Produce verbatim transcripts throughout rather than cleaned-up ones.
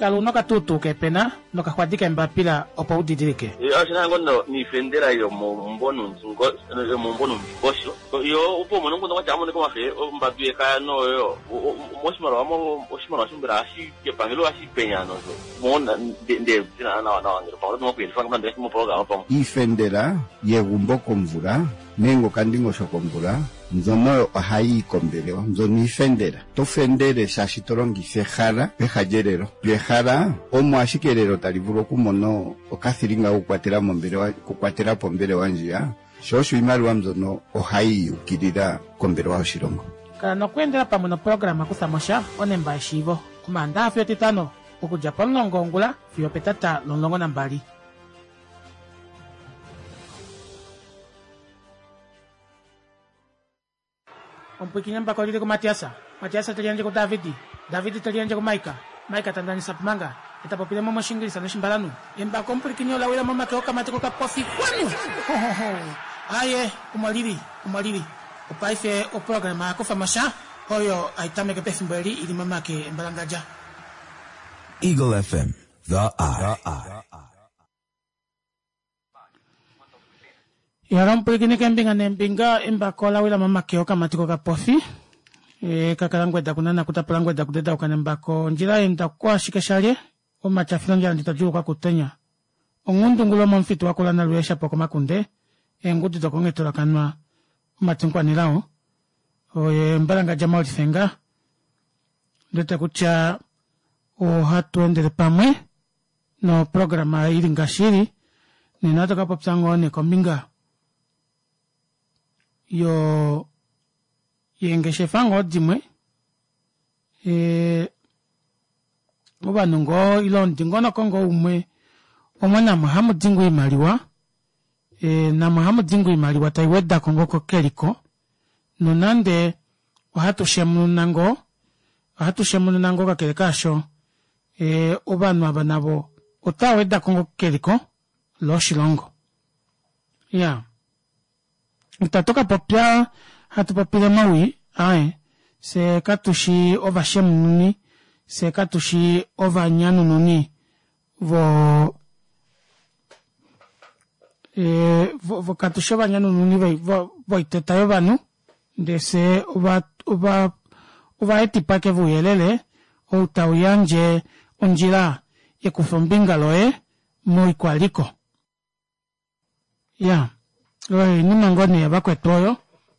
kalu noka tutu ke pena noka khwadika mbapila opa udidirike yo asina ngondo ni fendera yo mombono nzingo yo mombono mbosho yo upo mono ngondo kwa jamu ne kwa fe o mbapie ka no yo moshimaro amo oshimaro shimbira ashi ke pangelo ashi penya no so mona de de na na na ngiro pa no kweli fanga ndesi mo program pa ifendera yegumbo komvura nengo kandingo shokomvura nzono hayi kombelewa nzoni ifendera to fendere shashitolongise jara pehajerero byejara omo ashikerero talivulo kumono okathiringa kukwatela mombelewa kukwatela pombelewa njia shosho imaliwa mzono ohayi ukirira kombelewa oshilongo kana nokwendela pamwe no programa kuthamosha onemba eshivo kumanda afyo titano okuja palongongula fyo petata lolongo na mbali. Ompukinyamba kwa lile kwa Matiasa. Matiasa talianje kwa Davidi. Davidi talianje kwa Maika. Maika tandani sapmanga. Itapopile mama shingiri sana shimbalanu. Yemba kompukinyo la wila mama toka matiko kwa pofi kwanu. Ho ho ho. Aye, umaliri, umaliri. Upaife o programa akufa masha. Hoyo aitame ke pesimbeli ili mama ke mbalangaja. Eagle F M, the eye. The eye. Yaran pulkini kembinga nembinga imba kola wila mama keo kama tiko ka pofi e kakalangwe da kunana kutapalangwe da kudeda ukanemba ko njira enda kwa shikeshalie o machafilo njira nditajuru kwa kutenya ongundu ngulo mfitu wakola na luesha poko makunde e ngudu to kongetora kanwa matinkwa nilao o e mbalanga jamaa ulifenga ndete kucha o hatu endele pamwe no programa ili ngashiri ninato kapo psango ne kombinga yo yengeshe fango dimwe e oba nungo ilondi ngono kongo umwe omwana Muhammad dingu imaliwa e na Muhammad dingu imaliwa taiweda kongo ko keliko nonande wahatu shemunu nango wahatu shemunu nango ka kelekasho e oba no abanabo otaweda kongo keliko lo shilongo ya yeah. Utatoka popia hatu popile maui ae se katushi ova shemu nuni se katushi ova nyanu nuni vo e vo, vo katushi ova nyanu nuni vo, vo, vo itetayo vanu de se ova ova ova etipake vuyelele o utauyanje onjira ekufombinga loe moi kwaliko ya yeah. Oi, ni mangoni ya bakwe toyo.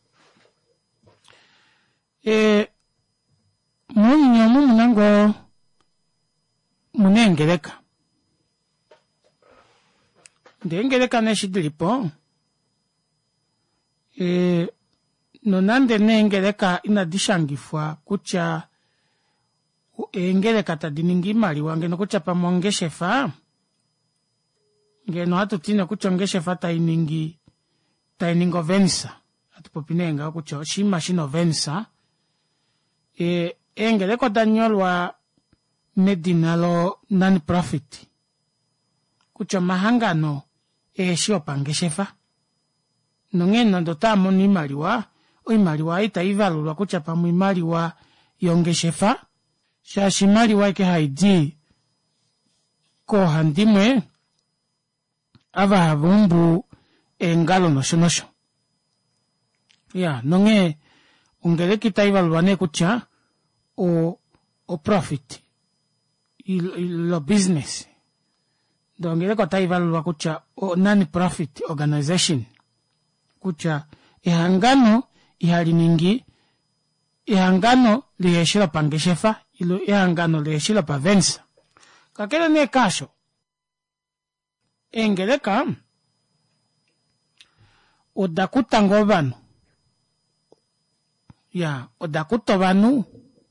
E, muni nyomu munango munengeleka. Ndengeleka neshidilipo. E, nonande nengeleka inadishangifwa kucha engeleka tadiningi mali wangeno kucha pamongeshefa. Ngeno hatu tina kuchongeshefa tainingi tainingo venisa atupopinenga kucho shima shino venisa e engeleko danyolwa medinalo non profit kucho mahangano e shio pangeshefa nongena ndotamo ni maliwa o maliwa ita ivalulwa kucha pamu maliwa yongeshefa sha shimaliwa ke haidi ko handimwe ava havumbu engalo nosho nosho. Ya, nonge ungele kita ivalwane kucha o o profit il, il lo business. Dongele kota ivalwa kucha o non profit organization. Kucha ihangano ihaliningi ihangano liyeshila pangeshefa ilo ihangano liyeshila pa vensa. Kakele ne kasho. Engeleka odakutango vanu ya odakuto vanu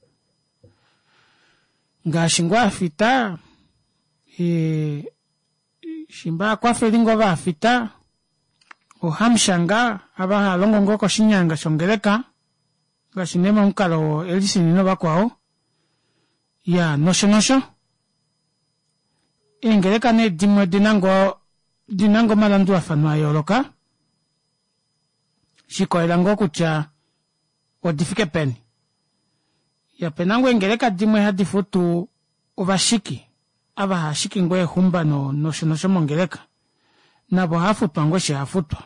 nga shingwa afita e shimba kwa felingo va afita o hamshanga aba halongo ngoko shinyanga shongeleka nga shinema unkalo elisini no bakwao ya nosho nosho engeleka ne dimwe dinango dinango malandu afanwa yoloka shiko elango kucha odifike peni ya penango engeleka dimwe hadi futu ovashiki aba hashikingwe humba no no shono shomongeleka nabo hafutwa ngweshe hafutwa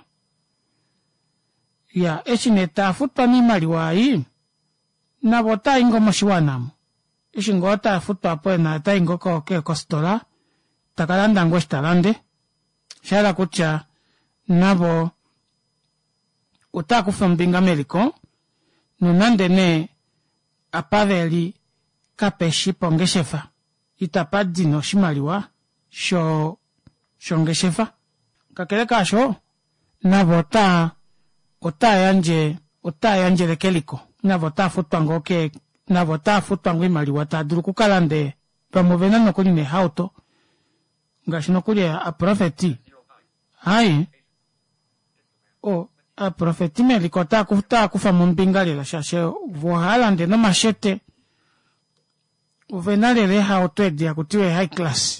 ya echineta hafutwa ni maliwa hii nabo ta ingo moshiwanamu ishingo ta hafutwa po na ta ingo ko ke kostola takalanda ngweshe talande shala kucha nabo utakufa mbinga meliko nunande ne apaveli kapeshi pongeshefa itapadino shimaliwa sho shongeshefa kakele kasho nabo ta ota yanje ota yanje lekeliko nabo ta futwango ke nabo ta futwango imaliwa ta duru kukalande pamovena no kuline hauto ngashino kuli a profeti hai o a profeti meliko ta kufa kufa mumbingali la shashe vohalande no machete uvenale le hauto edia kutiwe high class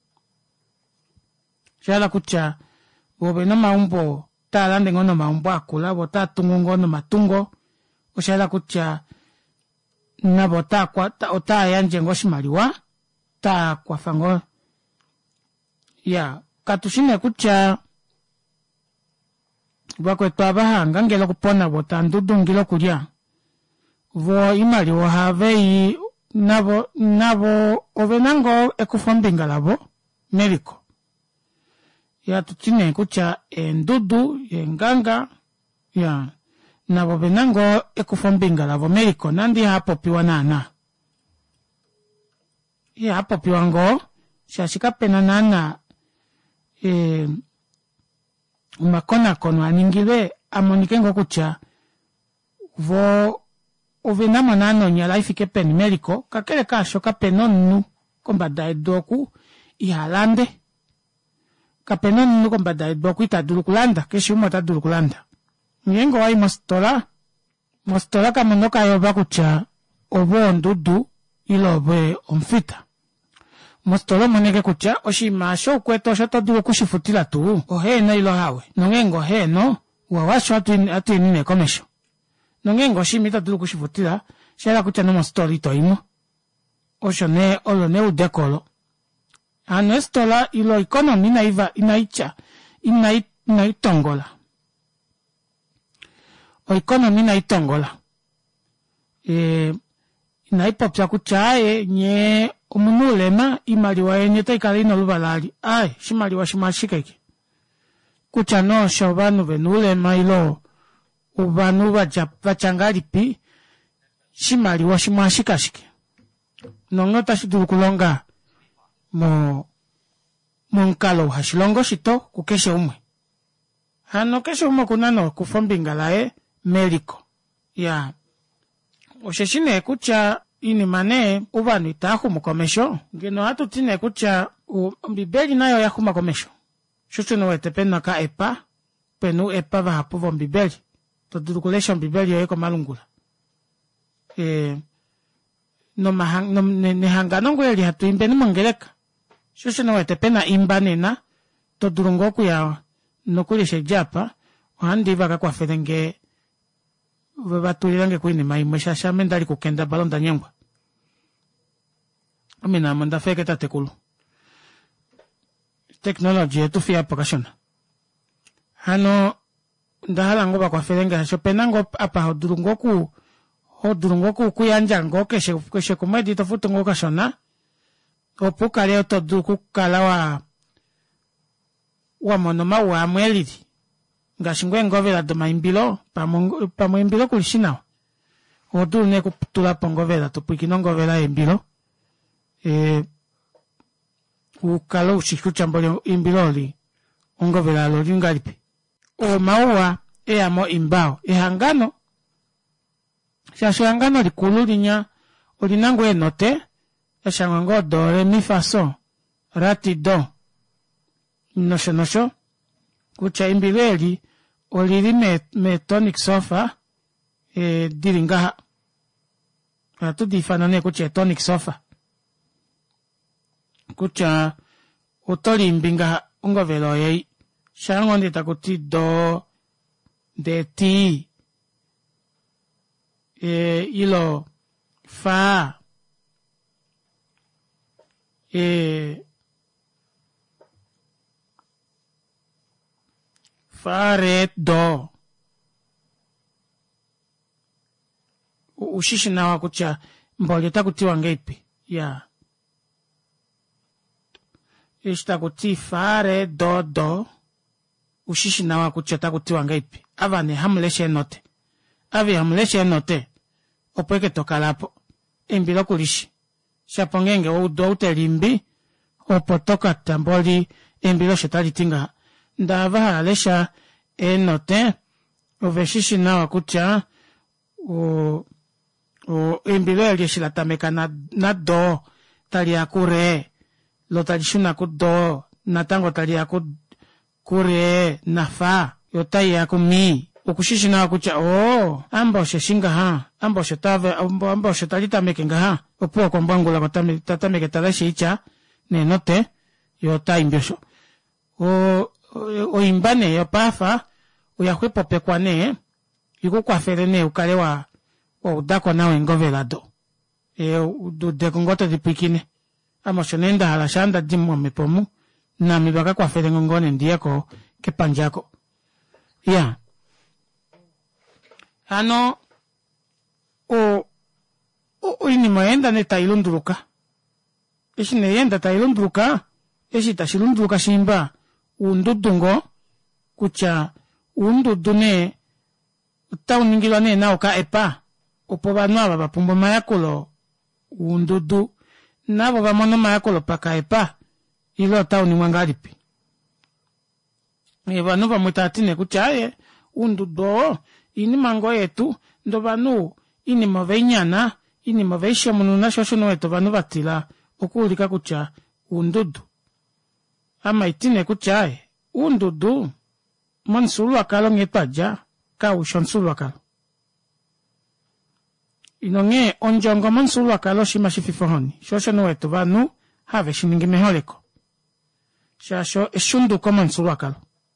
shala kucha bobe no maumbo ta lande ngono maumbo akula bota tungo ngono matungo oshala kucha na bota kwa ta ota yanje ngoshimaliwa ta kwa fango ya katushine kucha bakwe twabahanga ngelo kupona bota ndudungilo kulya vo imaliwa havei nabo nabo ovenango ekufombinga labo médico ya tutine kucha endudu enganga ya nabo venango ekufombinga labo médico nandi hapo piwa nana ya hapo piwango shashika pena nana e umakona kono aningile amonikengo kucha vo uvenamo nano nyala ifike pen médico kakele kasho kapenonu kombada edoku ihalande kapenonu kombada edoku itadulu kulanda keshi umo tadulu kulanda nyengo wai mostola mostola kamonoka yoba kucha obo ndudu ilobe omfita mostola moneke kucha oshima sho kweto sho tadulu kushifutila tu oheno ilo hawe nongengo heno wawasho atu atu inine komesho nongengo shimita dulu kushifutila shala kucha no story to imo oshone olo ne udekolo ano stola ilo economy na iva inaicha inai inaitongola o economy na itongola e inaipopya kucha e nye omunulema imaliwa yenye taikali no lubalali ai shimaliwa shimashikeke kucha no shobanu venulema ilo ubanu bachangalipi shimaliwa shimashikashike nongota shidulu kulonga mo monkalo hashilongo shito kukeshe umwe hano keshe umwe kunano kufombinga lae médico ya osheshine kucha ini mane ubanu itahu mukomesho ngeno hatu tine kucha mbibeli nayo ya kumakomesho shuchu no etepena ka epa penu epa va hapo mbibeli todukulesha mbibeli yoyeko malungula eh no mahang no nehangano ngweli hatu imbeni mongeleka shosho no etepena imbanena todurungoku ya nokulesha japa handi baka kwa fedenge batuliranga kwini mai mashasha mendali kukenda balonda nyengwa amina manda feke tatekulu technology etu fia pakashona hano ndahala ngoba kwa fedenge hasho penango apa hodurungoku hodurungoku kuyanja ngoke she she komedi to futo ngoka shona opuka leo to duku kala wa wa monoma wa mwelidi ngashingwe ngovela do maimbilo pamongo pamoimbilo kulishina odu ne kuputula pongovela to pukino ngovela embilo e ukalo ushikucha mbolo imbiloli ongovela lo lingalipi o maua e amo imbao e hangano shasho hangano likulu linya olinango enote eshango do re mi fa so rati do nosho nosho kucha imbileli oliri me, me tonic sofa e diringa atu difanane kucha tonic sofa kucha utoli mbinga ungovelo yei shango ndita kuti do de ti e ilo fa e fa re do ushishi nawa kucha mboje takutiwa ngeipi ya ishta kuti fa re do do ushishi nawa kucha takutiwa ngeipi ava ne hamleshe note avi hamleshe note opweke tokalapo imbilo kulishi shapongenge udo utelimbi opotoka tamboli imbilo shetali tinga ndava halesha enote oveshishi nawa kucha o o imbilo elishila tameka na, na do tali akure lo talishuna ku do na tango tali aku kure na fa yotai yaku mi ukushishi nawa kucha o amba sheshinga ha amba shetave amba amba shetalita mekenga ha opo kwa mbangu la tatameke talashi icha ne note yotai mbiyosho o o imbane yo pafa uyakwepo pekwane yuko kwa ferene ukale wa wa udako nawe ngovelado e du de kongoto dipikine ama shonenda halashanda dimu mepomu na mibaka kwa ferene ngone ndiako kepanjako ya ano o o ini maenda ne tailunduruka esi ne yenda tailunduruka esi tashilunduruka shimba undudungo kucha undudune tauningilwa ne na oka epa opo banwa bapumbo mayakolo undudu nabo bamono mayakolo paka epa ilo tauni mwangalipi e banu bamutatine kucha e undudo ini mango yetu ndo banu ini mavenyana ini maveisha mununa shosho no eto banu batila okulika kucha undudu ama itine kuchae undudu mansulu akalo ngepaja ka ushonsulu akalo inonge onjongo mansulu akalo shimashififohoni shosho no eto banu have shiningi meholeko shasho eshundu ko mansulu akalo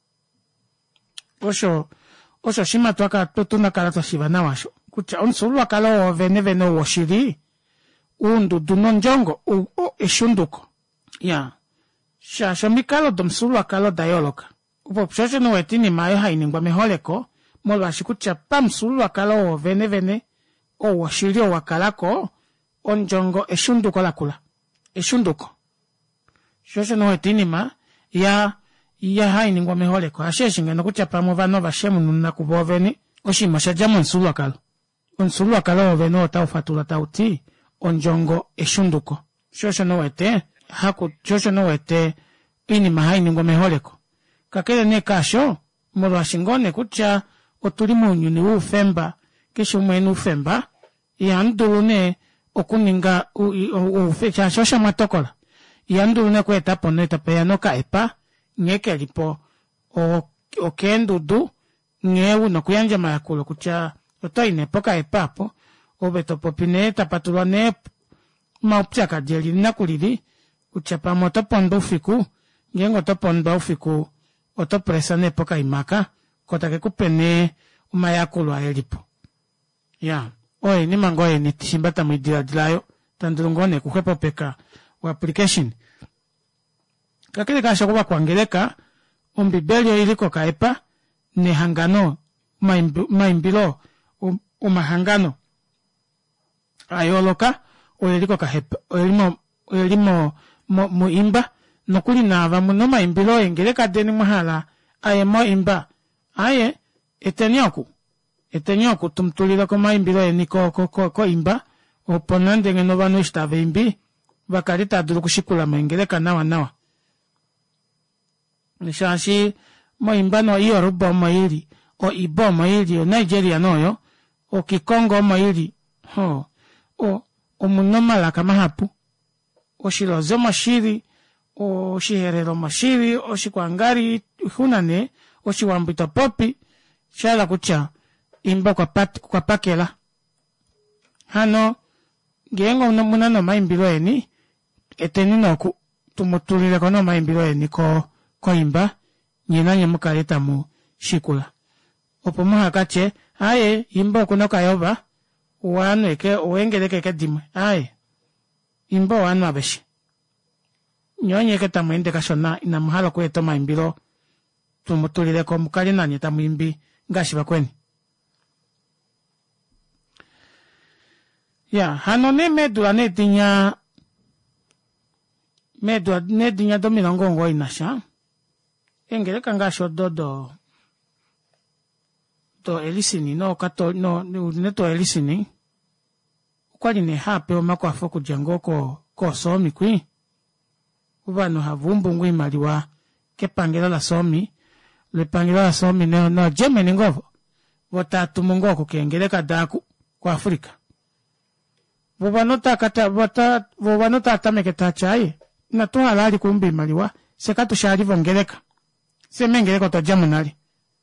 osho osho shima twaka totuna kala toshibana washo kucha onsulu akalo vene vene woshiri undudu nonjongo u o eshunduko ya shasho mikalo domsulu akalo dayoloka upo shosho no etini mayo hainingwa meholeko molo ashikucha pamsulu akalo vene vene o woshiri o wakalako onjongo eshunduko lakula eshunduko shosho no etini ma ya ya hainingwa meholeko asheshinga no kucha pamo vano vashemu nuna kuboveni oshima shajamu nsulu akalo onsulu akalo veno otaufatula tauti onjongo eshunduko shosho no ete haku shosho no ete ini mahaini ngwa meholeko kakele ne kasho molo ashingone kucha otulimu nyuni ufemba kesho mwenu ufemba yandulune okuninga ufecha shosho matokola yandulune kweta poneta peyano ka epa ngeke lipo o okendudu ngewu no kuyanja mayakulo kucha otaine poka epapo obeto popine tapatulwa ne maupchaka jeli nakulili uchapa moto pondo fiku ngengo to pondo fiku oto presa ne poka imaka kota ke kupene umayakulo elipo ya oi ni mangoye ni tishimbata midila dilayo tandurungone kukwepo peka wa application kakile kasha kuba kwangeleka umbibelio iliko kaepa ne hangano maimbilo umahangano ayoloka oyeliko kahepa oyelimo oyelimo mo imba nokuli nava muno maimbilo engeleka deni mahala aye mo imba aye etenyoku etenyoku tumtulila ko maimbilo eniko ko ko, ko imba oponande ngeno banu istave imbi bakalita dulu kushikula mengeleka nawa nawa nishashi mo imba no Yoruba maili o Ibo maili o Nigeria noyo o Kikongo maili ho o o munoma kama hapu o shilozo mashiri o shiherero mashiri o shikwangari hunane o shiwambito popi shala kucha imba kwa pat kwa pakela hano gengo no munano maimbilo eni eteni no ku tumutulile kono maimbilo eni ko ko imba nyina nyemukaleta mu shikula opo muhakache aye imba kuno kayoba wanu eke oengeleke ke dimwe aye imba wanu abeshi nyonye ke tamwende kashona ina mahalo kweto maimbiro tumutulire ko mukali nanye tamwimbi ngashiba kweni. Ya hano ne medula ne dinya medula ne dinya dominango ngo inasha engere kangasho dodo to elisini no kato no ne to elisini kwali ne hape omako afoko jango ko ko somi kwi ubano havumbu ngwi maliwa ke pangela la somi le pangela la somi no no jemeni ngovo wotatu mungoko kengeleka daku kwa Afrika bobanota kata bota bobanota tameketa chai na to alali kumbi maliwa sekatu shari vongeleka semengeleka to jamunali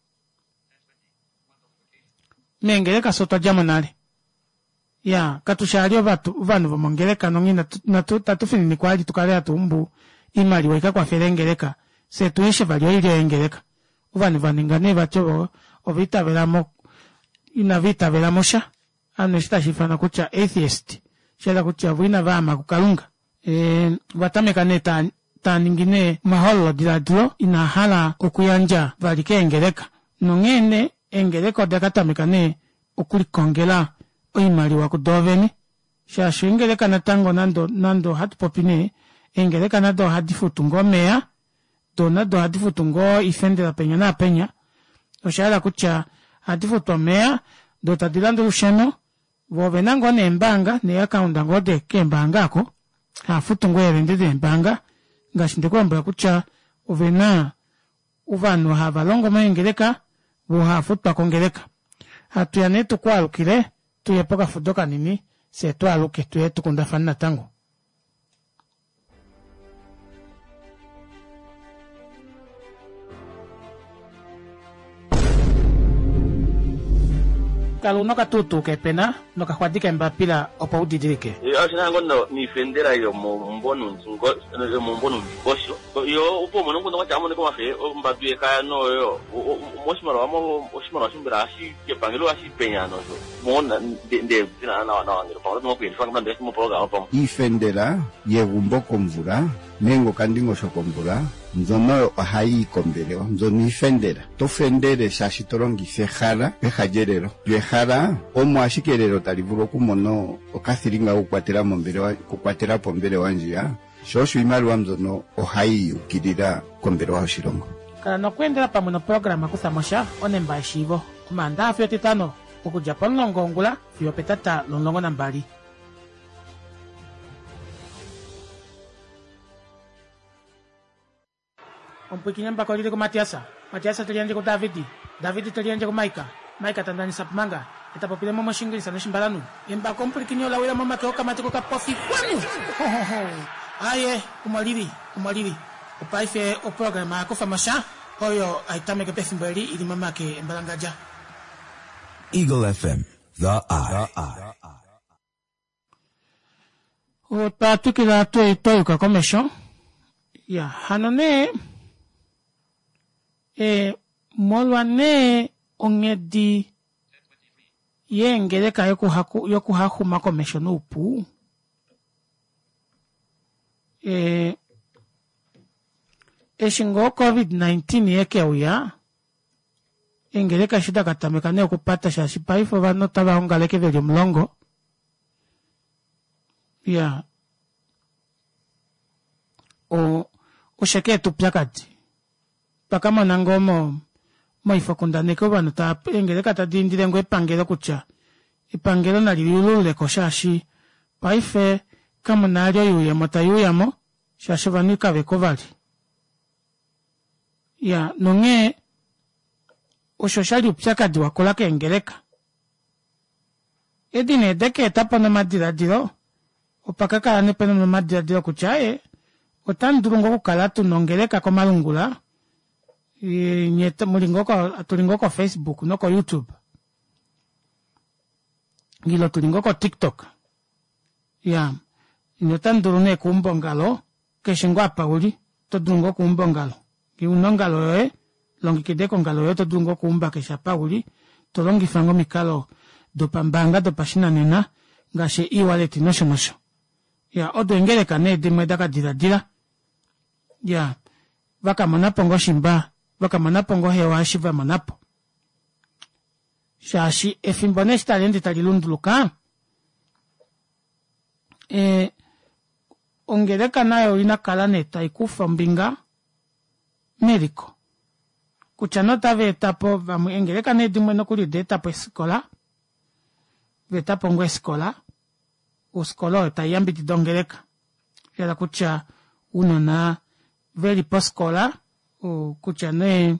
mengeleka soto jamunali ya katushali batu vanu vomongeleka nongina na tatufini ni kwaji tukale atumbu imali waika kwa ferengeleka se tuishe valio ile engeleka uvani vaningane bacho ovita velamo ina vita velamosha anesta shifana kucha atheist shela kucha vina vama kukalunga e watameka neta taningine maholo diladlo ina hala kukuyanja valike engeleka nongene engeleka dakatameka ne ukuli kongela oimali wa kudoveni shashu ingeleka natango nando nando hatu popine ingeleka nado hadifutu ngomea do nado hadifutu ngo ifende la penya na penya oshala kucha hadifutu mea do tadilando lusheno vovenango ne mbanga ne akaunda ngode kembangako hafutu ngo yerendede mbanga ngashinde kwamba kucha ovena uvano havalongo mengeleka wo hafutu pakongeleka hatu yanetu kwa alukile tuye poka fudoka nini se to aluke tuye tukunda fanna tango kalu no katutu ke pena no kakwatike mbapila opa udidirike e ashina ngono ni fendera yo mo mbonu nzingo mo mbonu bosho yo upo mo ngono kwa chamone kwa fe mbabie kaya no yo moshimaro wamo oshimaro shimbira ashi ke pangelo ashi penyano yo mo de de na na na ngiro pa no kweli fanga ndesi mo program pa ifendera yegumbo komvura nengo kandingo shokombura nzono ahai kombelewa nzoni ifendera to fendere shashi torongi fehara pehajerero pehara omo ashikerero talivuro kumono okathiringa ukwatera mombere wa kukwatera pombere wanjia shoshu imali wa mzono ohai ukirira kombere wa shirongo kana no kwendera pa mono programa kusamosha onemba ishivo kumanda afyo titano ukujapon ngongula fyo petata longongo nambali un pequeño bacolito con Matiasa, Matiasa telianje con Davidi, Davidi telianje con Maika, Maika tandani sapmanga, eta popile momo shingirisa no shimbalanu, yemba con pequeño la wela mama toka matiko ka pofi kwanu. Aye, umalivi, umalivi. O paife o programa ko famasha, oyo aitame ke pefimbeli ili mama ke embalangaja. Eagle F M, the eye. O tatu ki la to ito ka komesho. Ya, hanone e molwane ongedi yengele ka yoku haku yoku haku makomesho no pu e eshingo covid nineteen yeke uya engele ka shida katameka ne okupata shashi paifo vano taba ongaleke veli mlongo ya o o sheke tu plakati pakama nangomo mo ifakundane ko bano ta engele kata dindire ngo epangelo kucha epangelo na lilule ko shashi paife kama nalyo yuya matayu yamo shashi vanika bekovali ya nonge o shoshali upyakadi wakola ke engeleka edine deke etapa na madira diro opakaka ne pena na madira diro kuchae otan durungo kukala tunongeleka ko malungula e nyeta mulingo ko tulingo ko Facebook no ko YouTube ngilo tulingo ko TikTok ya nyotan durune kumbongalo keshingo apa uli to durungo kumbongalo ki unongalo e longi kide kongalo yo to durungo kumba kesha pa uli to longi fango mikalo do pambanga do pashina nena ngashe e-wallet no shonosho ya odo engeleka ne de medaka dira dira ya vaka manapo ngo shimba vaka manapo ngo hewa shiva manapo shashi efimbone stalende talilunduluka e ongereka nayo ina kalane taikufa mbinga médico kuchano tave etapo vamos engereka ne dimwe no kuli de etapo escola de etapo ngo escola o escola tayambi tidongereka era kucha uno na veri poscola o kucha ne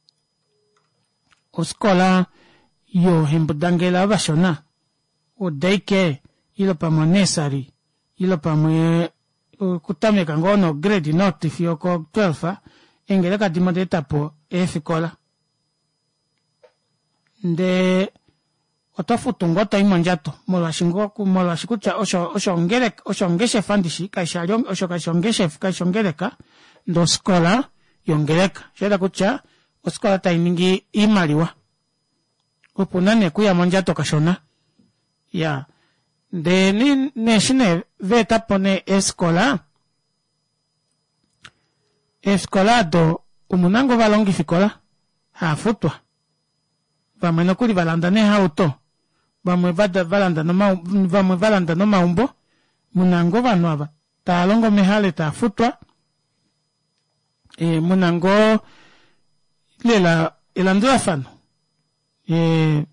o escola yo hembudangela vashona o daycare ilo pamonesari ilo pamwe kutame kangono grade not fioko twelve engereka dimode etapo efikola nde otofutungo toimonjato molwashingo molwashikucha osho osho ngereka osho ngeshe fandishi kaishalion osho kaishongeshe kaishongereka ndo skola yongereka sheda kucha oskola tainingi imaliwa upunane kuya monjato kashona ya de ni neshine veta pone escola escola do umunango valongi fikola ha futwa vamwe no kuli valanda ne hauto vamwe vada valanda no ma vamwe valanda no maumbo munango vanwa ta longo mehale ta futwa e munango lela elandua fano e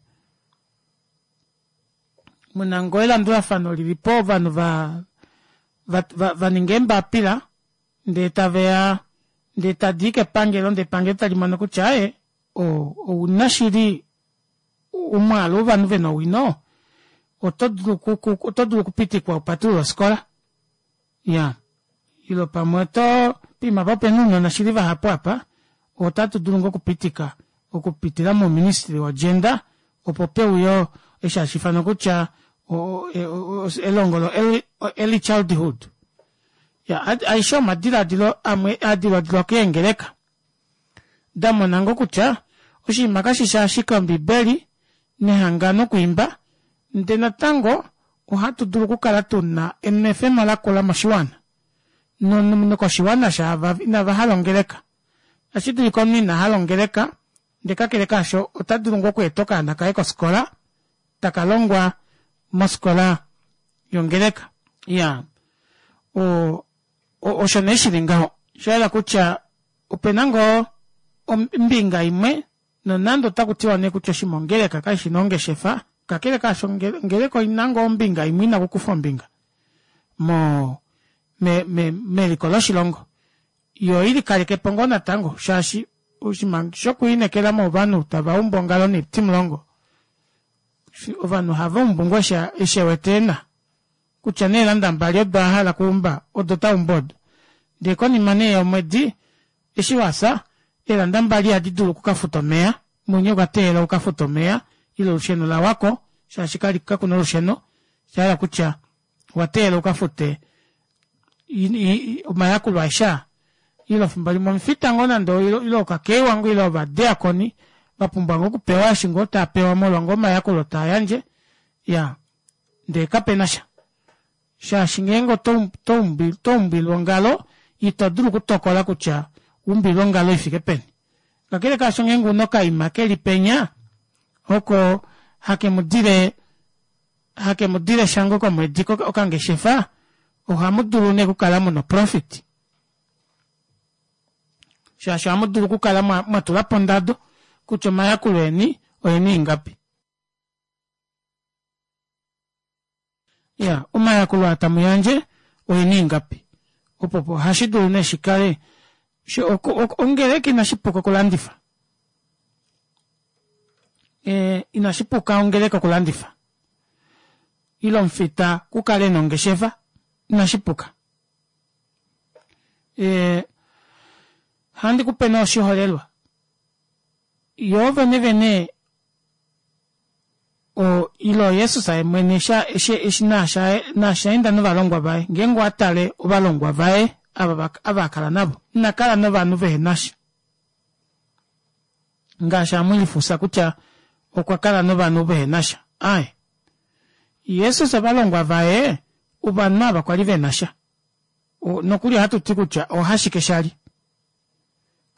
munango elandua fano lilipo vanu va va va, va ningemba pila nde tavea nde tadike pangelo nde pangeta limano kuchae o o unashiri umalo vanu veno wino o todo ku todo kupiti kwa patrulla skola ya ilo pamoto pima va penuno na shiriva hapo hapa o tatu durungo kupitika o kupitira mo ministry wa agenda o popeu yo esha shifano kucha o elongolo early childhood ya aisho madira dilo amwe adilo dilo kengereka damo nango kucha ushi makashi shashika mbibeli ne hangano kuimba ndena tango uhatu dulu kukaratuna enefe malakola mashiwana no no ko shiwana shava ina vahalongereka ashidu ikoni na halongereka ndeka keleka sho otadulungo kwetoka na kaiko skola takalongwa moskola yongereka ya o o oshoneshiringaho shela kucha upenango mbinga imwe no nando takutiwa ne kucho shimongereka kai shinonge shefa kakele ka shongereko inango mbinga imwe na kukufa mbinga mo me me medicolo shilongo yo ili kale ke pongo na tango shashi ushimang shoku ine kela mo vanu tava umbongalo ni timlongo ovanu hava umbongo sha eshewetena kuchanela ndambalio bahala kumba odota umbod de koni mane ya mwedi eshiwasa ela ndambali adidulu kukafutomea munyo gatela ukafutomea ilo usheno la wako shashikali kakuno usheno shala kucha watela ukafute umayaku lwaisha ilo fumbali mwamfita ngona ndo ilo, ilo kakewa ngu ilo badea koni bapumbango kupewa shingota apewa molo ngoma yako lota yanje ya nde kapenasha shashingengo tombi tombi longalo itodulu kutokola kucha umbi longalo ifike peni kakele kashongengo no kaima keli penya hoko hake mudire hake mudire shango kwa mwediko okange shefa ohamudulu ne kukalamu no profit shasha amudulu kukalamu matula pondado kuchoma ya kulweni oyeni ingapi ya uma ya kulwa tamuyanje oyeni ingapi upopo hashidu ne shikale shi ongereki na shipuka kulandifa e inashipuka ongereka kulandifa ilo mfita kukale nongeshefa inashipuka e handi kupeno shiholelwa yo vene vene o ilo yesu sai mwenesha eshe eshinasha nasha inda no balongwa bae ngengo atale obalongwa bae abaka abakala nabo nakala no banu vehenasha ngasha mwifusa kucha okwakala no banu vehenasha ai yesu sabalongwa bae ubanaba kwa livenasha o nokuli hatu tikucha o hashike shali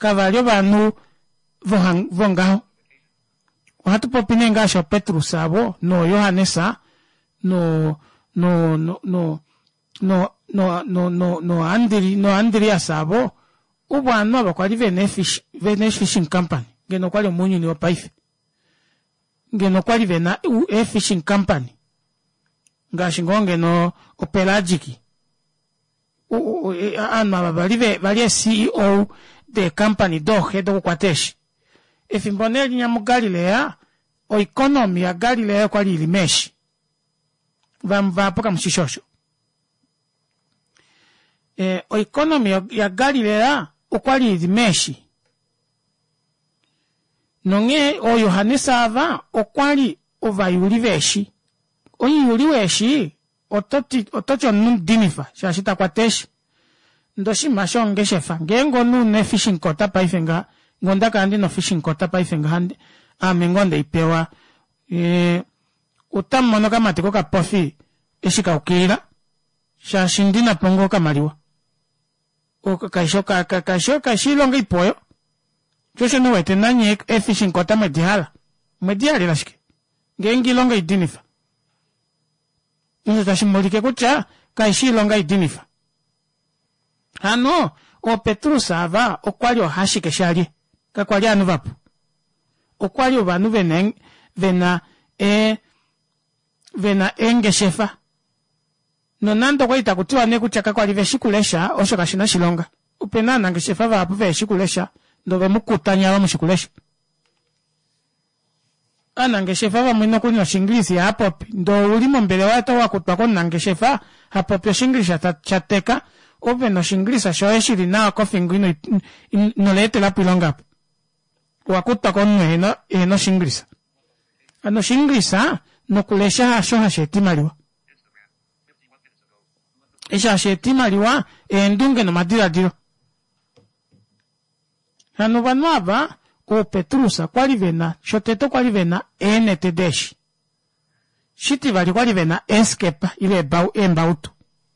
kavalio vanu vohang vongaho watu popine ngasho Petrus abo no Yohanesa no no no no no no no no no Andri no Andreas abo ubwana abakwali vene fish vene fishing company ngeno kwali munyu ni opaife ngeno kwali vena u e fishing company ngashingonge no opelagiki u anma balive bali C E O the company do hedo kwateshi efimboneli nya mu Galilea o economy ya Galilea kwali ilimeshi vamva poka mshishosho e o economy ya Galilea o kwali ilimeshi nonge o Yohanesa ava o kwali o vayuliveshi o yuliweshi ototi otocho nundinifa shashita kwateshi ndoshi mashonge shefa ngengo nu ne fishing kota paifenga ngonda kandi no fishing kota paifenga handi amengonde ipewa e utamono kama tiko ka pofi eshika ukira shashindina pongo kamaliwa o kaishoka kaishoka shilonga ipoyo chosho no wete nanye e fishing kota medihala medihala lashike ngengi longa idinifa nzo tashimolike kucha kaishilonga idinifa hano o Petrus ava okwali ohashike shali kakwali anu vapu okwali vanu vena vena e vena enge shefa no nando kwa itakutiwa ne kuchaka kwali veshikulesha osho kashina shilonga upena nange shefa vapu veshikulesha ndo vemukutanya wa mushikulesha anange shefa va mwino kunyo shinglisi hapo ndo ulimo mbele wata wakutwa kwa nange shefa hapo pyo shinglisha chateka ove no shinglisa shoeshiri na kofingu ino inolete la pilonga wakutwa kwa nwe eno eno shinglisa ano shinglisa no kulesha hasho hasheti maliwa esha hasheti maliwa endunge no madira diro hano vanwava o Petrusa kwali vena shoteto kwali vena ene tedeshi shiti vali kwali vena escape ile bau embautu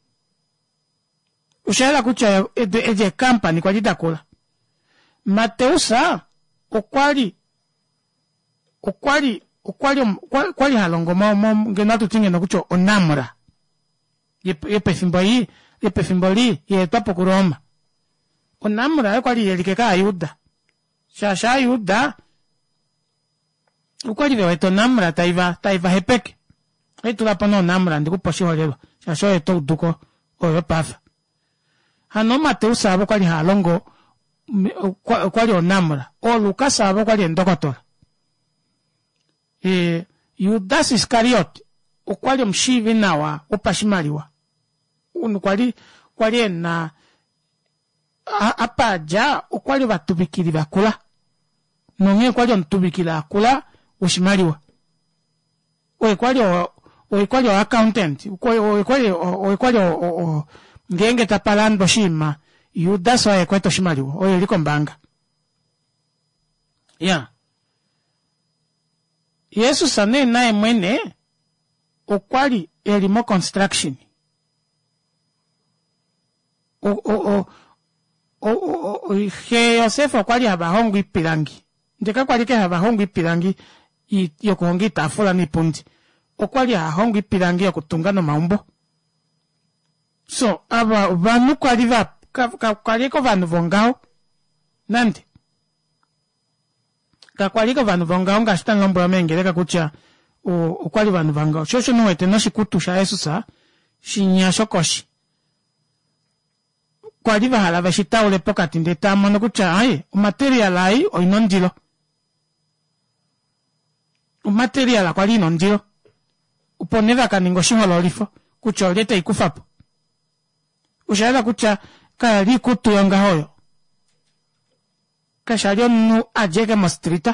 ushaela kucha eje, eje company kwali dakola Mateusa okwali okwali okwali kwali halongo mo ngenatu tinge no kucho onamura yepe fimbo yi yepe fimbo li ye tapo kuroma onamura kwali yelikeka ayuda shasha ayuda ukwali veweto namura taiva taiva hepeke etu la pano namura ndikuposhi holelo shasho eto duko oyo pafa hano Mateusa abo kwali halongo kwali onamura o Lucas abo kwali endokotora e Judas Iscariot ukwali mshivi nawa upashimaliwa unu kwali kwali na apaja ukwali batubikiri bakula nonye kwali ntubikira akula ushimaliwa oye kwali oye kwali accountant oye kwali oye kwali ngenge tapalando shima Judas oye kweto shimaliwa oye liko mbanga ya yeah. Yesu sane nae mwene ukwali elimo construction o o o o o o he Yosefu kwali habahongu ipirangi ndeka kwali ke habahongu ipirangi yokuhongi tafula ni pundi okwali hahongu ipirangi yokutunga no maumbo so aba vanu kwali va kwali ko vanu vongao nande ka kwali ko vanu vongao ngashita ngombo ya mengereka kucha o kwali vanu vongao shosho nuwete no shikutusha Yesu sa shinya shokoshi kwali vahala vashita ule pokati ndeta mono kucha ai material ai o inondilo o material kwali inondilo uponeva kaningo shingolo lifo kucha olete ikufapo ushaela kucha kaya li kutu yonga hoyo kashalio nu ajeke mastrita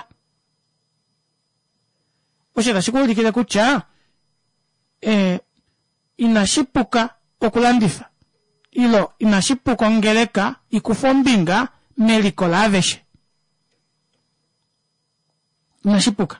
ushaela shikuli kile kucha eh inashipuka okulandifa ilo inashipuka ongeleka ikufombinga meliko laveshe inashipuka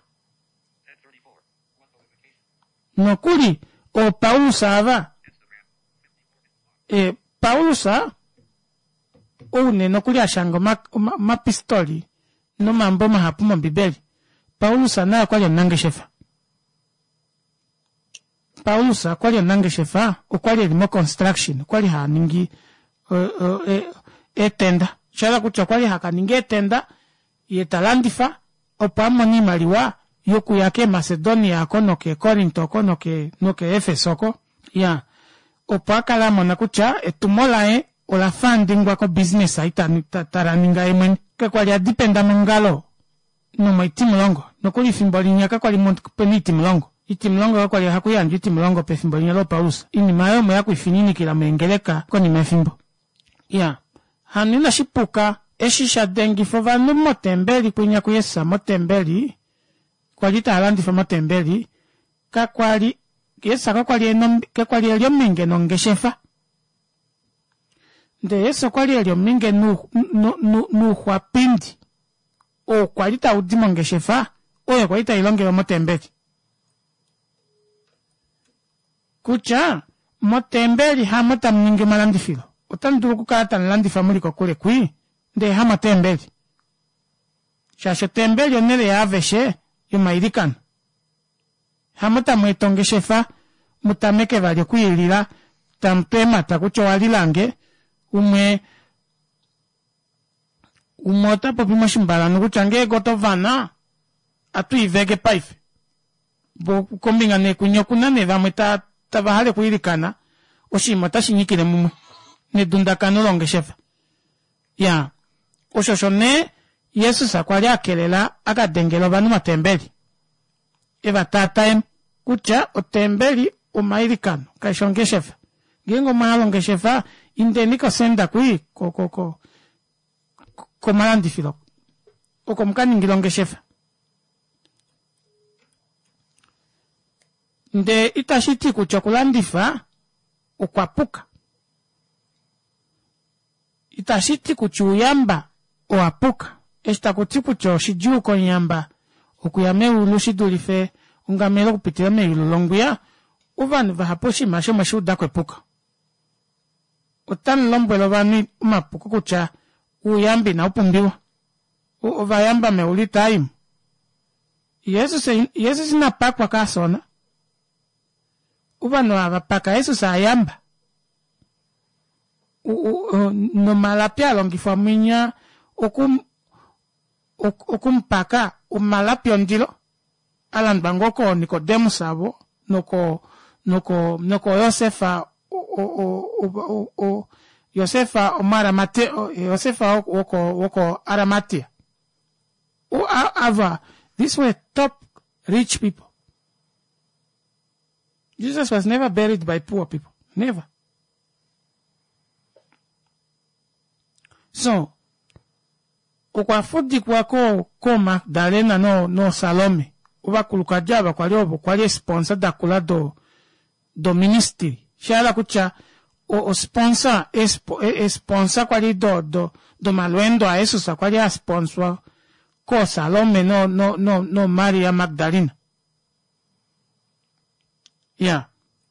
nokuli o Paulo sava e Paulo sa une no kuli ashango ma, ma, ma pistoli no mambo mahapu mambibeli Paulus ana kwali nange shefa Paulus kwali nange shefa okwali limo construction kwali haningi uh, uh, e, etenda chala kucha kwali hakaningi etenda yetalandifa opamo ni maliwa yoku yake Macedonia kono ke Corinto kono ke no ke Efeso ko ya opaka la mona kucha etumola e o la funding wako business aita taraninga emen ke kwali adipenda mungalo no mai timlongo no kuli fimbolinya ka kwali mont peni timlongo itimlongo kwali hakuyanju timlongo pe fimbolinya lo Paulus ini mayo mo yaku ifinini kila mengeleka koni mefimbo ya hanina shipuka eshisha dengi fova no motembeli kunya kuyesa motembeli kwali talandi fa motembeli ka kwali yesa ka kwali eno ka kwali elyo minge no ngeshefa nde yeso kwali elyo minge nu nu nu, nu kwa pindi o kwali ta udimo ngeshefa o kwali ta ilonge motembeli kucha motembeli ha motamninge malandi filo otanduru kukata nlandi family ko kule kwi nde ha motembeli shasho tembeli onele ya aveshe yo mairikan hamata mwetonge shefa mutameke vali kuilira tampema takucho walilange umwe umota popi moshimbala nukuchange gotovana atu ivege paife bo kombinga ne kunyokuna ne vamweta tabahale kuilikana oshimota shinyikile mumwe ne dundakano longe shefa ya oshoshone Yesu sakwali akelela akadengelo banu matembeli eva tataem kucha otembeli umairikano kaishonge shefa gengo mahalonge shefa indeni ko senda kui ko ko ko ko malandi filo o ko mkani ngilonge shefa nde itashiti kuchokulandifa ukwapuka itashiti kuchuyamba oapuka esta kutipu cho shiju ko nyamba okuyame ulushi dulife ungamelo kupitira meilo longuya uvani vahaposhi masho mashu dakwe puka utan lombwelo vani umapuka kucha uyambi na upumbiwa uvayamba meuli time Yesu se Yesu sina pakwa kasona uvano avapaka Yesu sayamba no malapia longifwa minya okum okumpaka umalapio ndilo alan bangoko Nicodemus abo noko noko noko Yosefa o o o o Yosefa omara mate Yosefa oko oko Aramatia o ava these were top rich people. Jesus was never buried by poor people, never. So ukwa fudi kwa ko ko Magdalena no no Salome uba kulukajaba kwa liobo kwa li sponsor da kula do do ministry shala kucha o, o sponsor espo e, e sponsor kwa li do do do malwendo a eso sa kwa li a sponsor ko Salome no no no no Maria Magdalena ya yeah.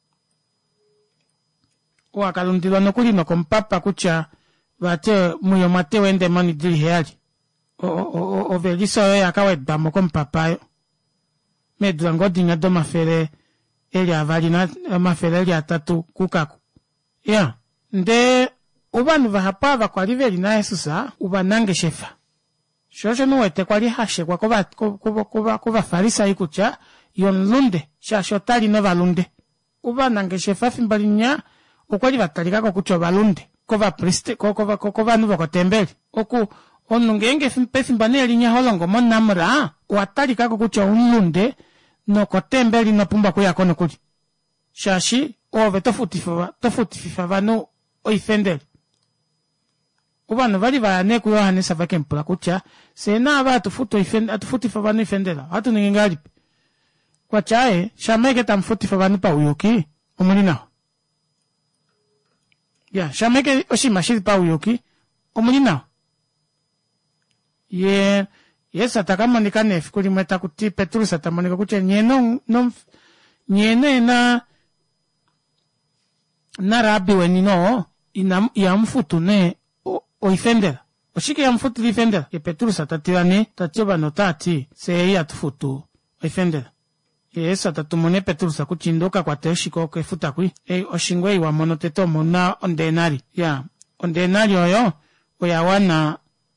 Wa kalundilo no kulino kompapa kucha vate muyo mate wende mani dili heali o o o o veliso ya kawe damo kom papayo me drango dinga do mafere eli avalina mafere eli atatu kukaku ya yeah. Nde ubanu vahapava kwa liveli na Yesusa ubanange shefa shosho nuwete kwa lihashe kwa kuba kuba kuba kuba farisa ikucha yon lunde shasho tali no valunde ubanange shefa fimbalinya ukwali vatalika kwa kucho valunde kova priste kova kova nuva kwa tembeli oku onungenge fimpe fimbaneli nya holongo monamra watali kako kucha unlunde no kwa tembeli no pumba kuya kono kuli shashi ove tofuti fava tofuti fava no oifendeli ubano vali vane ku Yohane savake mpula kucha sena aba tufuto ifenda tufuti fava no ifendela hatu ningali kwa chae shameke tamfuti fava no pa uyoki omulina ya shameke oshimashiri pa uyoki omulina ye yesa takamanika nef kuli mweta kuti Petru satamanika kuche nyeno no nyene na na rabi wenino ina ya mfutu ne oifendera oshike ya mfutu lifendera ye Petrusa tatirane tachoba notati se ya tufutu oifendera Yesu atatumone Petrusa kuchindoka kwa teshiko kefuta kui e oshingwe wa monoteto mona ondenari ya ondenari oyo oyawana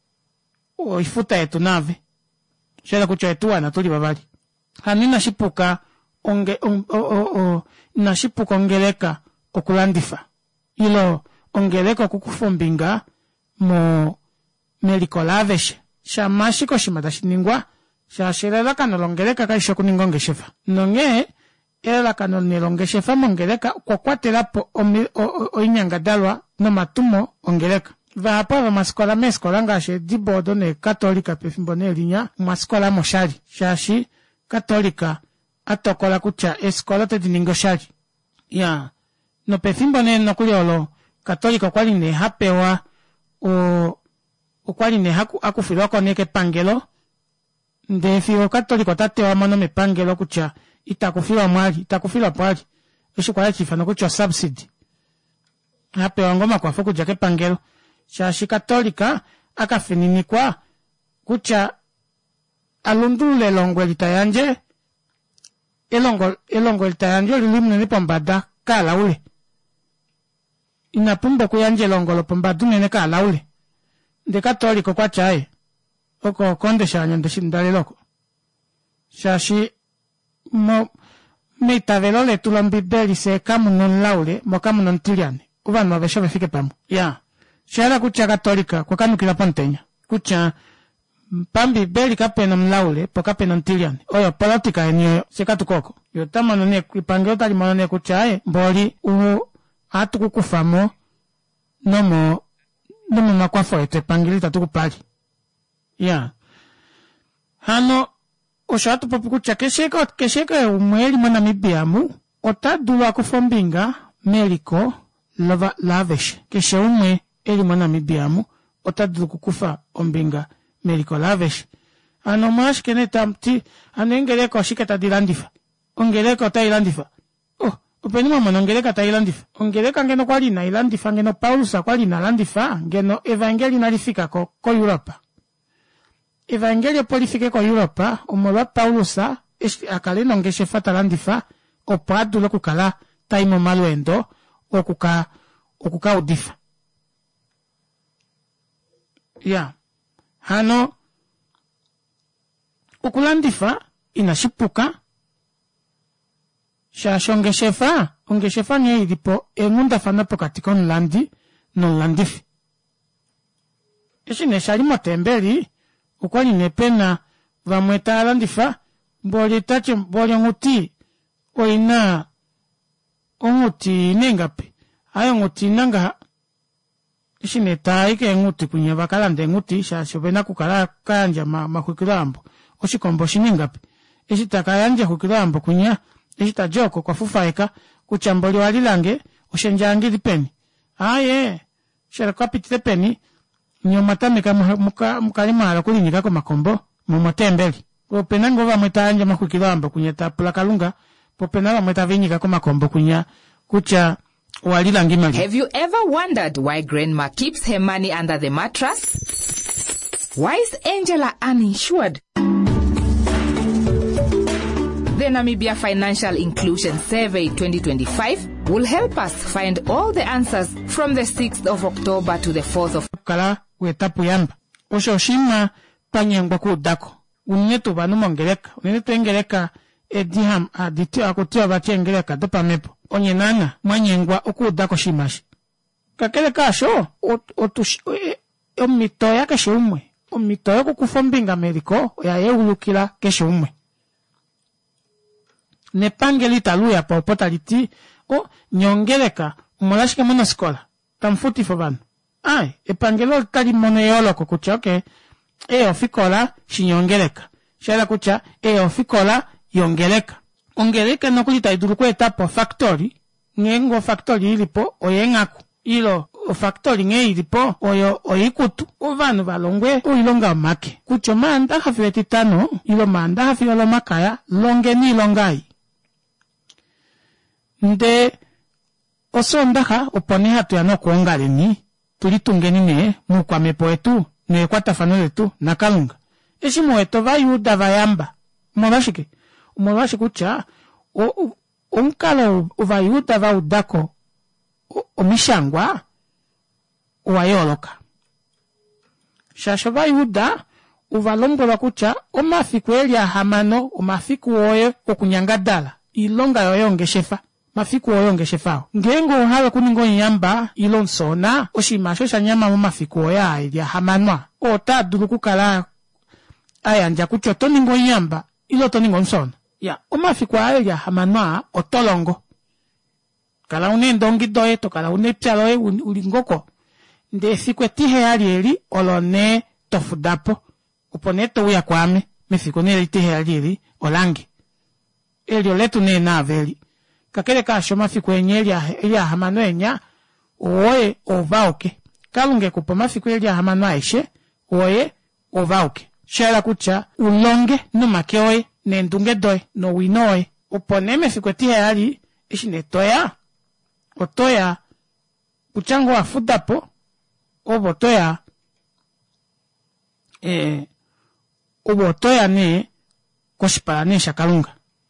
oifuta yetu nave shela kucho yetu wana tuli babali hanina shipuka onge on, o, o, o, na shipuka ongeleka okulandifa ilo ongeleka kukufumbinga mo melikolavesh shamashiko shimatashiningwa shashirela kanolongeleka kaisho kuningonge shefa nonge era kanonelonge shefa mongeleka kwa kwatelapo oinyangadalwa no matumo ongeleka va pa maskola meskola ngashe dibodo ne katolika pefimbone linya maskola moshari shashi katolika atokola kucha eskola te diningo shari ya no pefimbone no kuliolo katolika kwali ne hapewa o o kwali ne haku akufirwa koneke pangelo nde fio katolika tatewa mano me pangelo kucha itakufirwa mwali itakufirwa pali esho kwa chifano kucha subsidy hapewa ngoma kwa foku jake pangelo shashi katolika akafininikwa kucha alundule longo litayanje elongo elongo litayanje lilimne ni pombada kala ule inapumba kuyanje longo lo pombadu nene kala ule de katolika kwa chae oko konde shanya ndeshindale loko shashi mo meitavelo le tulambibeli se kamu non laule mo kamu non tiliane uvanu avesho befike pamu ya yeah. Shara kucha katolika kwa kanu kila pantenya kucha pambi beli kapena mlaule po kapena ntiliane oyo politika enyo sekatu koko yo tamano ne ipangeo tali mano ne kuchae mboli u atu kukufamo nomo nomo makwafo ete pangili tatu kupali ya yeah. Hano oshatu popi kucha kesheka kesheka umweli mwana mibiamu otadula kufombinga meliko lava lavesh keshe umwe eli mwana mibiamu otadulu kukufa ombinga meliko lavesh ano mash kene tamti anengeleko shiketa dilandifa ongeleko ta ilandifa oh upeni mama ongeleka ta ilandifa ongeleka ngeno kwali na ilandifa ngeno Paulus kwali na landifa ngeno evangeli nalifika ko ko Europa evangeli polifike ko Europa omolwa Paulus akaleno ngeshe fata landifa opadulu kukala taimo malwendo okuka okuka udifa ya hano ukulandifa inashipuka shashongeshefa ongeshefa nye ilipo engunda fanapo katika onlandi nonlandifi ishi neshalimo tembeli ukwani nepena vamweta alandifa mboli tache mboli nguti oina onguti nengapi ayo nguti nanga ishine taike nguti kunye bakalande nguti shashobena kukala kanja ma makukirambo oshikombo shiningapi ishitaka yanje kukirambo kunya ishita joko kwa fufaika kuchamboli walilange oshenjangi dipeni aye shara kapitite peni nyomata kama muka mukalima ala kulinyika ko makombo mu motembeli opena ngova mwetanje makukirambo kunya tapula kalunga popena wa mweta vinyika ko makombo kunya kucha walilangi mali. Have you ever wondered why grandma keeps her money under the mattress? Why is Angela uninsured? The Namibia Financial Inclusion Survey twenty twenty-five will help us find all the answers from the sixth of October to the fourth of kala wetapu yamba osho shima panyangwa ku dako unyetu banu mongeleka unyetu engeleka ediham aditi akutia bachengeleka dopa mepo onye nana mwanyengwa oku dako shimashi kakele kasho otush omito ya keshe umwe omito ya kukufombinga Ameriko ya yeulukila keshe umwe nepangeli taluya pa potaliti o nyongeleka umolashike mono skola tamfuti fobano ai epangelo tali mono yolo kukuchoke e ofikola shinyongeleka shala kucha e ofikola yongeleka ongeleka nokulita iduru kwa etapo factory ngengo factory ilipo oyengaku ilo o factory nge ilipo oyo oikutu uvanu balongwe uilonga make kucho manda hafileti tano ilo manda hafilolo makaya longe ni longai nde osondaha opone hatu ya no kuongale ni tulitungeni ne mukwame poetu ne kwata fanole tu na Kalunga esi moeto vayuda vayamba mwabashike mwabashike cha o umkalo vayuda vaudako omishangwa uwayoloka shasho vayuda uvalombola kucha omafiku elia hamano omafiku oye okunyangadala ilonga yoyongeshefa mafiku oyongeshefa ngengo hawe kuningo nyamba ilonsona oshimasho shanyama mu mafiku oya elia hamanwa ota duluku kala ayanja kuchoto ningo nyamba ilo to ningo nsona ya omafiku elia hamanwa otolongo kala une ndongi doye to kala une pyalo e ulingoko nde fikwe tihe alieli olone tofudapo uponeto uya kwame mefiko nele tihe alieli olangi elio letu ne naveli kakele kasho mafiku enye elia hamano enya oye ovauke kalunge kupo mafiku elia hamano aishe oye ovauke shela kucha ulonge numake oye nendunge doye no winoe upone mefiku tihe ali ishi netoya otoya kuchango afudapo obotoya eh obotoya ne koshipalanisha Kalunga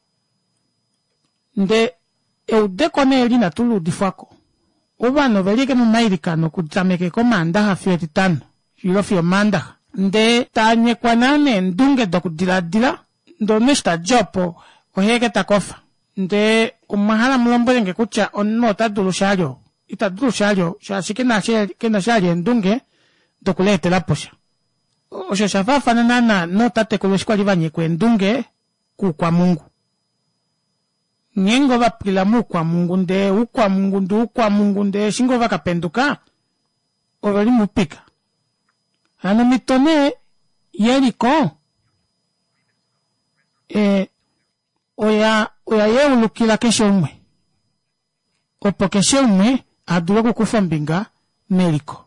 nde eudeko ne elina tulu difako obano velike mu mairikano kutameke komanda hafieti tano yilofio manda nde tanye kwanane ndunge dokudiladila ndo nesta jopo oheke takofa nde umahala mlombelenge kucha onno tadulu shalyo itadulu shalyo shashike na shele kena shalyo ndunge dokulete la posha osho shafafa nana no tate kuleshwa livanye kwendunge ku kwa Mungu nyengo vapila mu kwa Mungu nde ukwa Mungu ndu ukwa Mungu nde shingo vakapenduka ovali mupika ano mitone yeliko eh oya oya yeulukila kesho umwe opo kesho umwe adula kukufa mbinga meliko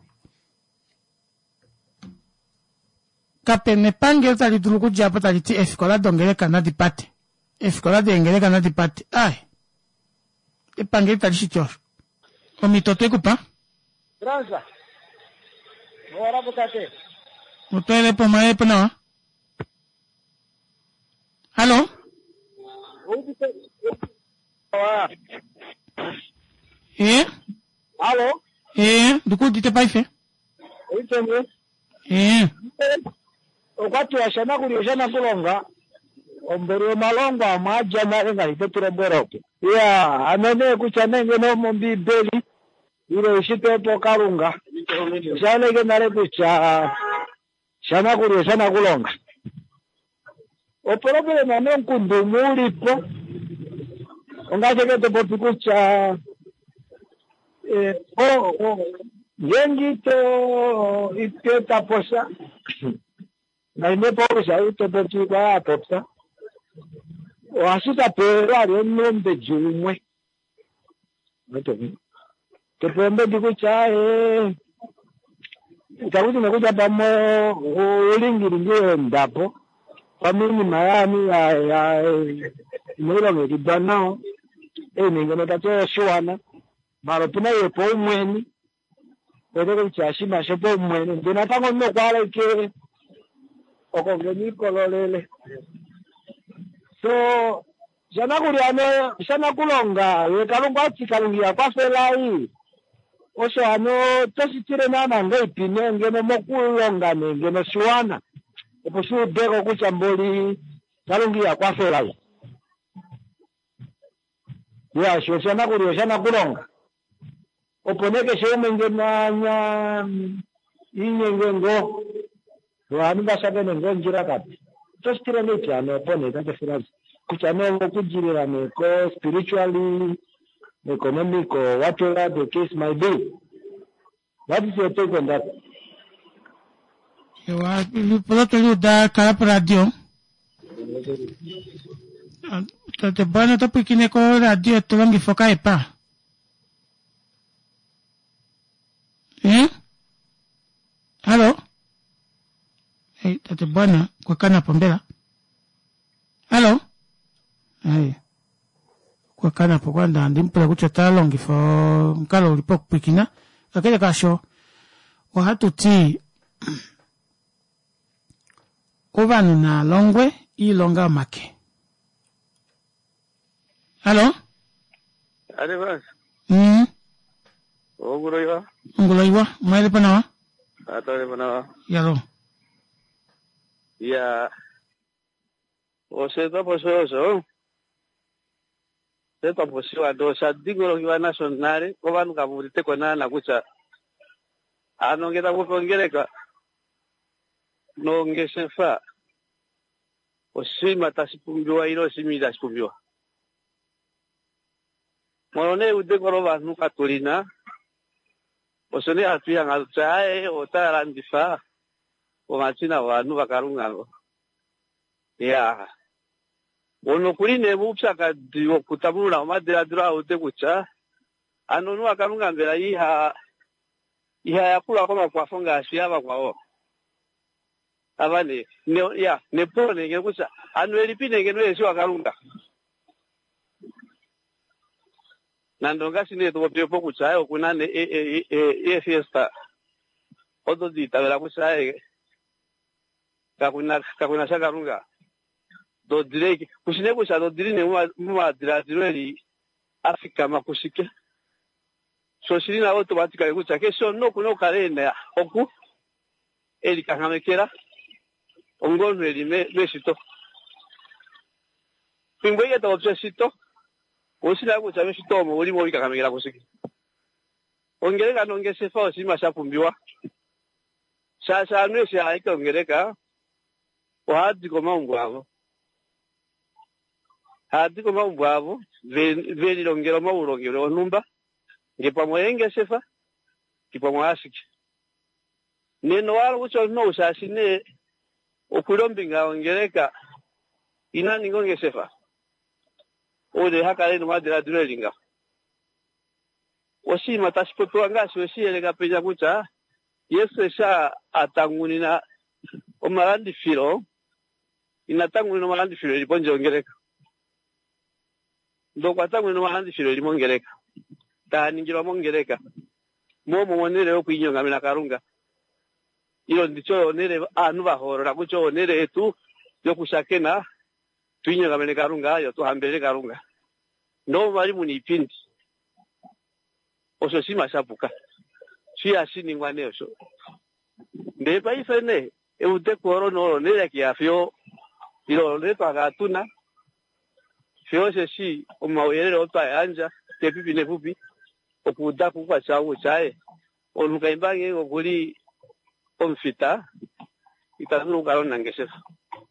kapene pange tali dulu kujapa tali ti efikola dongeleka na dipate efikola dengeleka na dipate ai epange tali shichosho omitoto ekupa Transa Mora butate Mutele po mae po na Halo Eh Halo Eh duku dite paife Iteme Eh Wakati wa shana kulioshana kulonga ombere malongo amaja na enga iteture bweroke ya anene kuchana ngeno mombi beli ile ishite po Kalunga shana genare kucha shana kulioshana kulonga oporobele na nkundu mulipo ongaje keto po kucha eh o yengito iteta posa na imepo sa ito po kwa atopsa o asuta pero ari nombe jumwe meto te pombe dikucha eh itakuti nakuja pamo ulingiri ndio ndapo famili mayani ya ya mwilo ngidana eh ningono tato shwana maro puna yepo umweni Pero chashima shepo mwene ndina tango no kwala ke okongeni kololele so jana kuriano sana kulonga we Kalunga chikalungia kwa felai osho ano tositire nana ngai pine ngeno mokulonga ngeno shwana opo shu dego kuchamboli Kalungia kwa felai ya sho sana kurio sana kulonga oponeke sheme ngenanya inyengengo wani bashabe ngonjira kati tostire neti ano opone tante furazi kuchano kujirira neko spiritually economic or whatever the case might be. What is your take on that? Ewa pulo da kala radio tate bana to pikine ko radio to longi foka epa eh Halo hey tate bana kwa kana pombela Halo hey kwa kana po kwanda ndimpula kuchata longi fo nkalo lipo pikina akele kasho wahatuti ovanu na longwe ilonga make. Hello? Ade bas. Mm. Oguroiwa. Nguloiwa, maile panawa? Atole panawa. Yalo. Ya. O se to poso so. Se to poso ado sa digoro kiwa nationale ko vanu ka murite kona na kucha. Ano ngeta ko kongereka. No ngesefa. O sima tasipumbiwa ilo simi tasipumbiwa. Morone ude korova nuka tulina. Osone atu yang alcae ota randifa. O machina wa nuka karunga. Ya. Ono kuline mupsaka dio kutamula madira dura ude kucha. Ano nuka karunga mbela iha iha yakula kama kwa fonga asiaba kwao. Abane ne ya ne pone ngekusa anu elipine ngenwe sio akarunga. Nandonga sine to pepo kuchayo kunane e e e e fiesta. Odo di tabela kuchaye. Kakuna kakuna sakarunga. Do direki kusine kucha do dirine mwa dira direli Afrika makusike. So shirina automatically kucha kesho no kuno kalenda oku eli kangamekera. Ongono elime besito. Pingwe to besito. Osila kucha besito mo oli mo ikakamera kusiki. Ongereka nongesefa osima shapumbiwa. Sasa anwese aika ongereka. Wahadi koma umbwavo. Hadi koma umbwavo. Veli longero ma ulongero onumba. Ngepa mwenge sefa. Kipa mwasiki. Neno walo ucho no usasine. Okulombinga ongereka inani ngonge sefa ode hakale no madira durelinga osi matasipotoa ngasi osi elega peja kucha yesu sha atangunina omarandi filo inatangunina omarandi filo liponje ongereka ndoko atangunina omarandi filo limongereka tani ngiro mongereka momo monere okuinyonga mina karunga iyo ndicho onere anu bahorora kucho onere etu yo kushakena twinyo kamene karunga yo tuhambele karunga ndo bali munipindi oso sima sapuka si asini ngwane oso nde pa ifene e ute koro no nere kiafyo ilo leto agatuna fyo se si o mawere o ta anja te pipi ne pupi o kuda ku kwa chawo chae o nukaimbange ngokuli omfita itanu karo nangesefa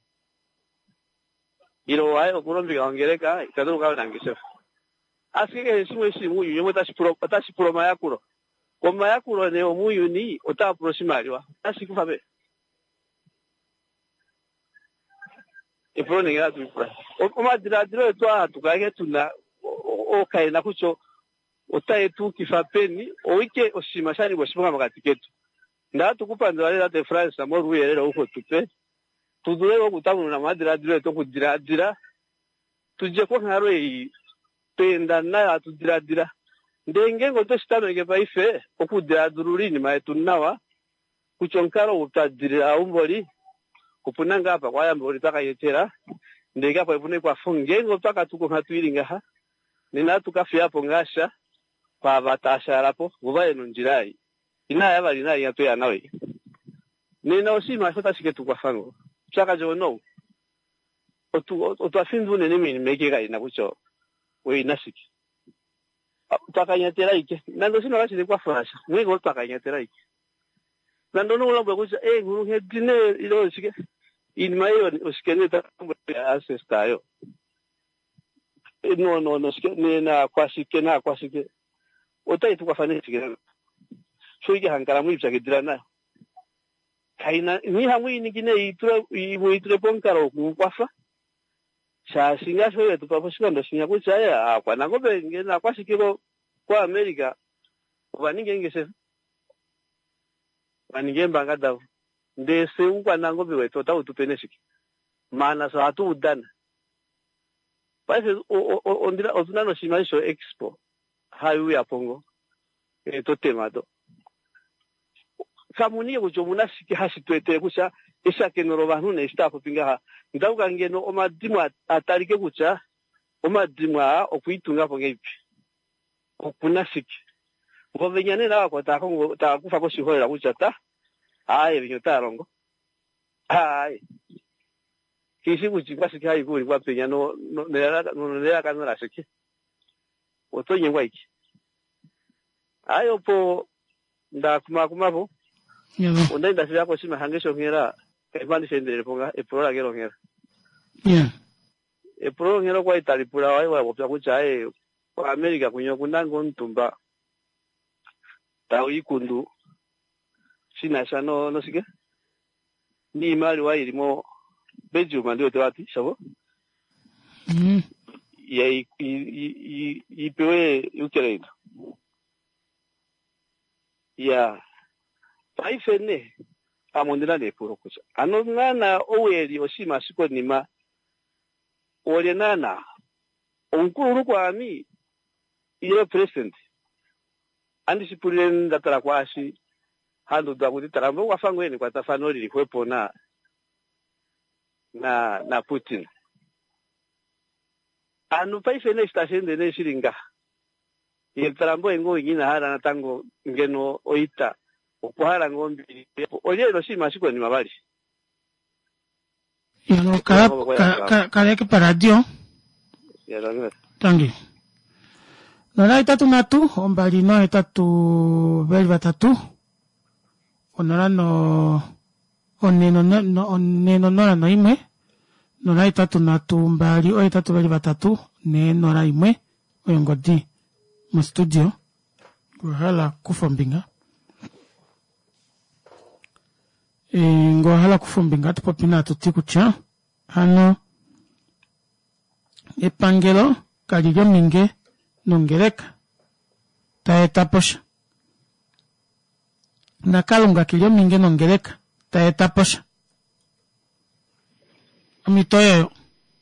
iro wae okulombiga ongereka itanu karo nangesefa asike simwe simu yumo tasipro tasipro mayakuro ko mayakuro ne omuyu ni ota proximaliwa asikufa be e prone ngira tu o madira diro to atukage tuna o kaina kucho ota etu kifapeni o wike osimashani boshimunga makatiketu nda tukupanda wale late France amo ruyerera uko tupe tudure wo kutamu na madira dire to kudira dira tuje ko ngaro yi penda na tudira dira ndenge ngo to stano ke paife okudira dururi ni maetu nawa kuchonkaro utadira umboli kupunanga hapa kwa yambo litaka yetera ndega pa ivune kwa funge ngo taka tuko hatuilinga ha nina tukafia hapo ngasha pa batasha rapo vubaye nunjirai ina yaba lina yato ya nawe nina osima sota siketu kwa fango chaka jo no otu otu afindu ne nemi mekega ina kucho we inasiki takanyatera ike nando sino basi kwa fasha mwego takanyatera ike nando no lo bekuja eh nguru hedine ilo sike in mayo osikene ta ancestor no no no sikene na kwasike na kwasike otai tu kwa fane sike soige hankara mu ibya gidirana kaina ni hamwe nigine itro imu itre ponkaro ku kwafa sha singa so yetu papo shikando sinya kuchaya akwa nagobe ngena kwasikiro kwa America baninge ngese baninge mbangada ndese ukwa nangobe wetu ta utupenesiki mana so atu udana basi ondira otunano shimaisho expo hayu ya pongo eto temado kamuniye kujo munasiki hasitwete kucha ishake noro bantu ne staff pinga ndauka ngeno omadimu atarike kucha omadimu okuitunga pongepi okunasiki ngovenyane na kwa tako takufa ko sihoera kucha ta aye binyota rongo aye kisi kuchi kwasiki hayi kuri kwa penya no nera nera kanora siki otonye ngwaiki ayo po nda kuma kuma po Yeah. onda nda sira ko sima hangesho ngera e bandi sendere ponga e pro la gero ngera Yeah. e pro ngera kwa itali pura wai wa bopya kucha e kwa America kunyo kundango ntumba tawi kundu sina sano no sike ni mali wa ilimo beju mandio tewati sabo Mm. ya i i i pewe Ukraine ya paifene amondela ne puro kucha ano ngana oweli oshima siko nima ole nana onkuru kwa mi ile president andi sipulile ndatara kwashi hando da kuti tarambo wafangweni kwa tafanoli likwepo na na na Putin anu paifene station de shiringa ye tarambo ngo ngina hara na tango ngeno oita okuhara ngombi oye lo shima siko ni mabali Ya no ka ka ka ke paradio. ya la Tangi. No la itatu natu ombali no itatu beli batatu. Onora no oneno no no oneno no no imwe. No la itatu natu ombali o itatu beli batatu ne no la imwe oyongodi mu studio. Kuhala kufombinga. E ngo hala kufumbinga tupopina tutikucha hano epangelo kalilyo minge nongereka taetaposha nakalunga kilyo minge nongereka taetaposha amitoyo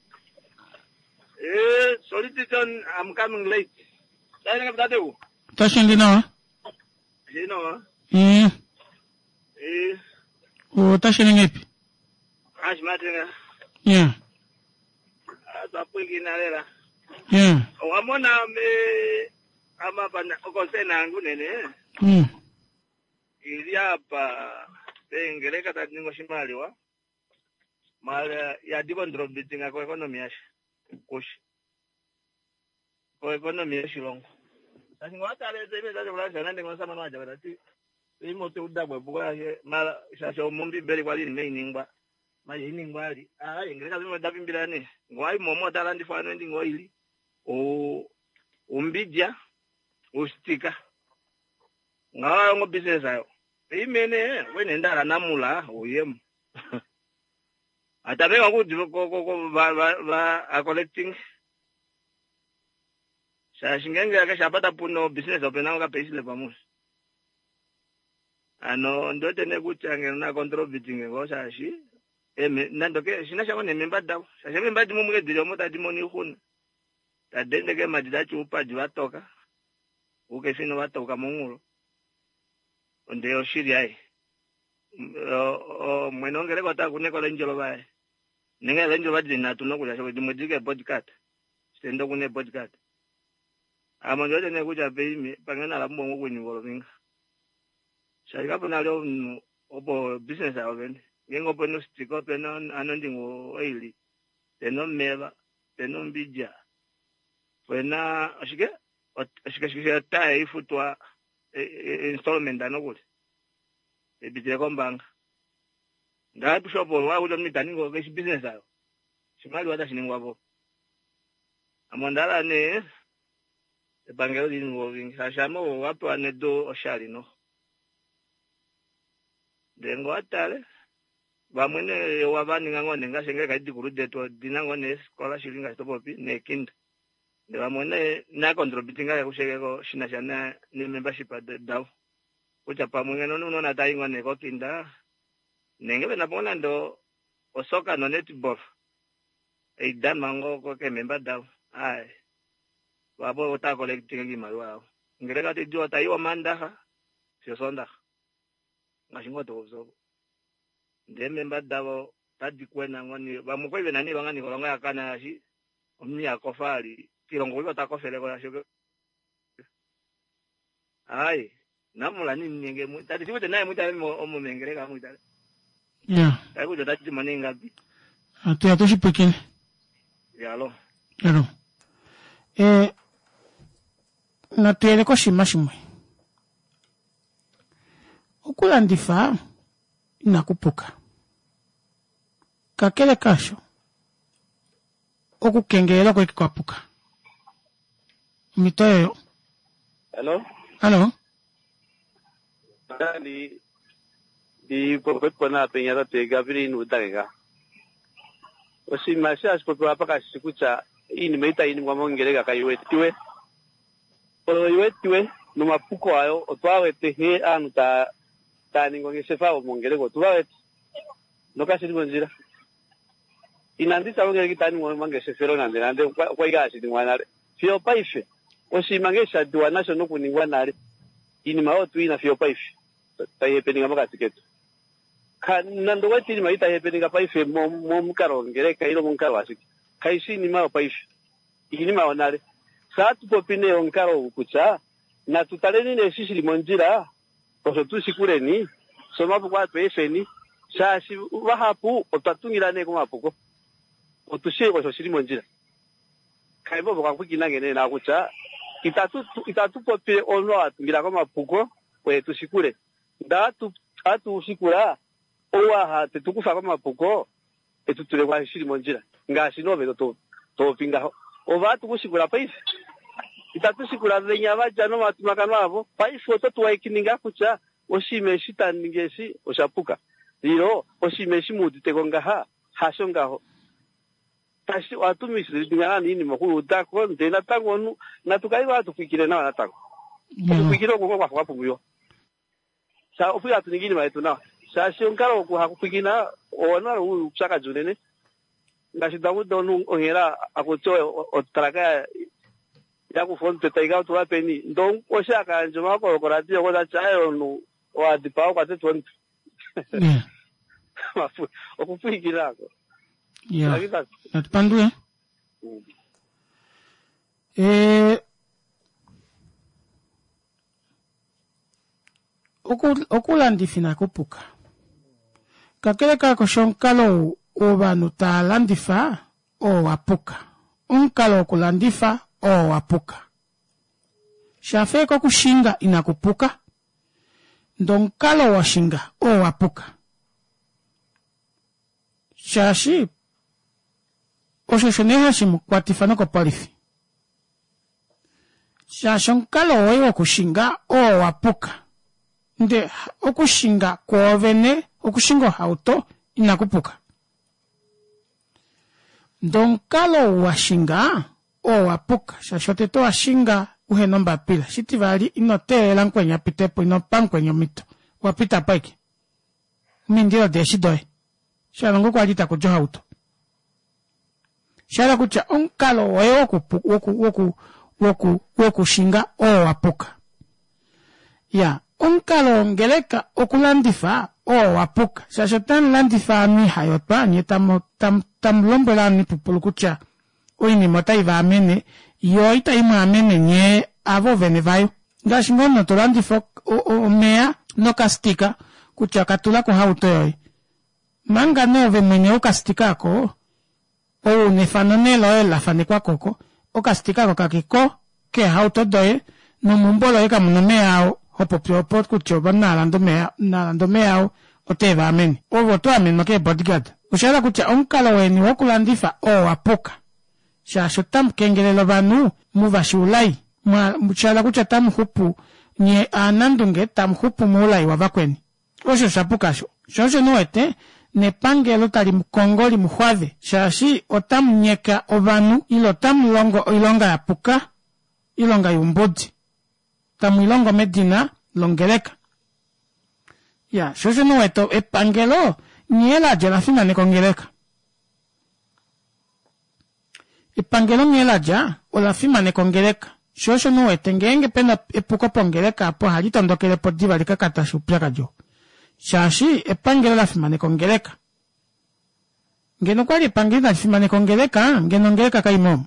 eh sorry John, I'm coming late dai nga bdadeu tashingi nawa hino eh eh o tashingi ngepi ash matenga yeah azapwiki nalela yeah wamona me ama bana okosena ngunene mm ili hapa pengeleka tatingo shimaliwa mala ya dibo ndrobitinga kwa economy yashi kushi kwa economy yashi longo sasi ngwata leze ime zaje kula shana ndingo sama nwaja batati imote udabwe bukwa mala shasho mumbi beli kwa lini meiningwa maye iningwa ali ah ingeleka zimo dabimbirane ngwai momo tala ndifano ndingo ili o umbija ustika ngawa ngo business ayo imene wene ndala namula uyemu atabeka kuti ko ko ba ba a collecting shashingenge akashapata puno business opena nga pesile pamusi ano ndote nekuti angena na contributing ngo shashi eme nandoke shina shako ne member dawo shashi member dimu muke dilo mota dimoni khuna tadendeke madida chupa diwatoka uke fino watoka mungulo onde oshiri ai o mwenongere kota kuneko lenjolo bae ninga lenjolo badi na tunokuja shoko dimudike podcast stendo kune podcast ama njote ne kuja beimi pangana la mbongo kwenye volvinga shaka pona leo opo business awende ngengo peno stick up eno anondingo oili teno meva teno mbija wena ashike ashike shike ta ifutwa installment anokuti ebitire kombanga ngapi shopo wa ulo mitaningo ke business ayo shimali wada shiningwapo amondala ne ebangelo dingo vinga shamo wapo anedo oshali no dengo atale bamwene wabani ngangone ngashenge kaidi kurude to dinangone skola shilinga stopopi ne kind de bamwene na contributing ga kushekeko shina shana ni membership at daw ucha pamwe no no na taingo ne ko kinda nenge bena bona ndo osoka no netball e dan mango ko ke member daw ai babo uta collecting gi malwa ngereka te jo tayo manda ha si sonda ngashingo dozo ndeme mbadavo tadi kwena ngoni bamukwebe nani bangani kolonga yakana shi omni akofali kilongo ko takofele ko yasho ai namula nini nyenge mu tadi tibute naye muta omo mengereka muta yeah ai kujo tadi maninga bi atu atu shipekene yalo yalo eh na tele ko shimashimwe okula ndifa inakupuka kakele kasho okukengela ko ikwapuka mitoyo. Hello hello di di pope kona penyata te Gabriel Udanga osi masha sipope apaka sikucha ini meita ini mwamongereka kaiwetiwe olo iwetiwe no mapuko ayo otwawe te he anu ta ta ningonge sefa omongereko tuwawe no kasi ndonjira inandisa wongere kitani mwa mange sefero nande nande kwa igasi ndwanare fio paife osi mangesha duana so no kuningwanare ini mao tu ina fio paife tayepeninga makatiketo kanando wati maita yepeninga paife mo mo mkarongere kairo munkaro asiki kaisi ni mao paife ini mao nare satu popine onkaro ukucha na tutaleni ne sisi limonjira oso tusikureni soma bukwa pefeni shashi wahapu otatungirane ko mapuko otushe oso siri monjira kaibo bukwa kukinangene na kucha itatu itatu popine ono atungira ko mapuko we tusikure ndatu atu usikura owa ha tetukufa ko mapuko etutule kwa siri monjira ngasi nove to to pinga ova tukusikura paife itatu sikura lenyama jano matumakano avo paife to tuwaikininga kucha osime shitangesi oshapuka liro osime shimudite kongaha hashongaho tashi watu misirindingana nini makuru utako ndena tango nu natukai watu fikire na natako fikire ko kwa kwa puyo sa ofuya tuningini maitu na sa shonkaro ko hakupigina ona u chaka junene ngasi dawu donu ohera akocho otraka ya ku fonte taiga to apeni ndon ko shaka njuma ko ko radio ko da chayo nu wa dipao kwa tetu yeah mafu okupigina ko yeah atpandu eh eh okul okulandifina kupuka kakele kako shonkalo obanu talandifa o wapuka unkalo okulandifa o wapuka shafe ko kushinga inakupuka ndonkalo washinga o wapuka shashi oshoneha shimu kwatifano ko palifi shashonkalo wewe kushinga o wapuka nde okushinga kwovene okushinga hauto inakupuka ndonkalo washinga o wapuka shashote to washinga uhe nomba pila shitivali inotela nkwenya pitepo inopankwenyo mito wapita paike mindiro deshidoe shalongo kwa jita kujo hauto shala kucha onkalo wewe woku woku woku woku woku shinga o wapuka ya onkalo ngeleka okulandifa o wapuka shashotan landifa ni hayotpa ni tam tam tam lombela ni pupulukucha oini mota iva amene yo ita ima amene nye avo venevayo ngashingono to landifa o, o mea no kastika kucha katula ko hauto yoy manga no ve mwenye o kastika ko o nefanone lo la fane kwa koko o kastika ko kakiko ke hauto doye no mumbolo eka munomea hopo pio pot kucho bana lando mea na lando mea o teva amen o voto amen make bodyguard o shala kucha onkalo weni wokulandifa o wapuka sha shotam kengele lobanu muva shulai ma mchala kucha tam hupu nye anandunge tam hupu mulai wavakweni osho shapuka sho shosho noete ne pangelo tali mkongoli muhwave shashi otam nyeka obanu ilo tam longo ilonga yapuka ilonga yumbodi tamilongo medina longeleka ya shosho noeto epangelo niela jela fina ne kongeleka epangelo niela ja o la fima ne kongeleka shosho noete ngenge pena epuko pongeleka apo halita ndokele podiva lika kata shupyaka jo Shashi epangelo la fimane kongeleka. Ngeno kwali epangelo la fimane kongeleka, ngeno ngeleka kaimom.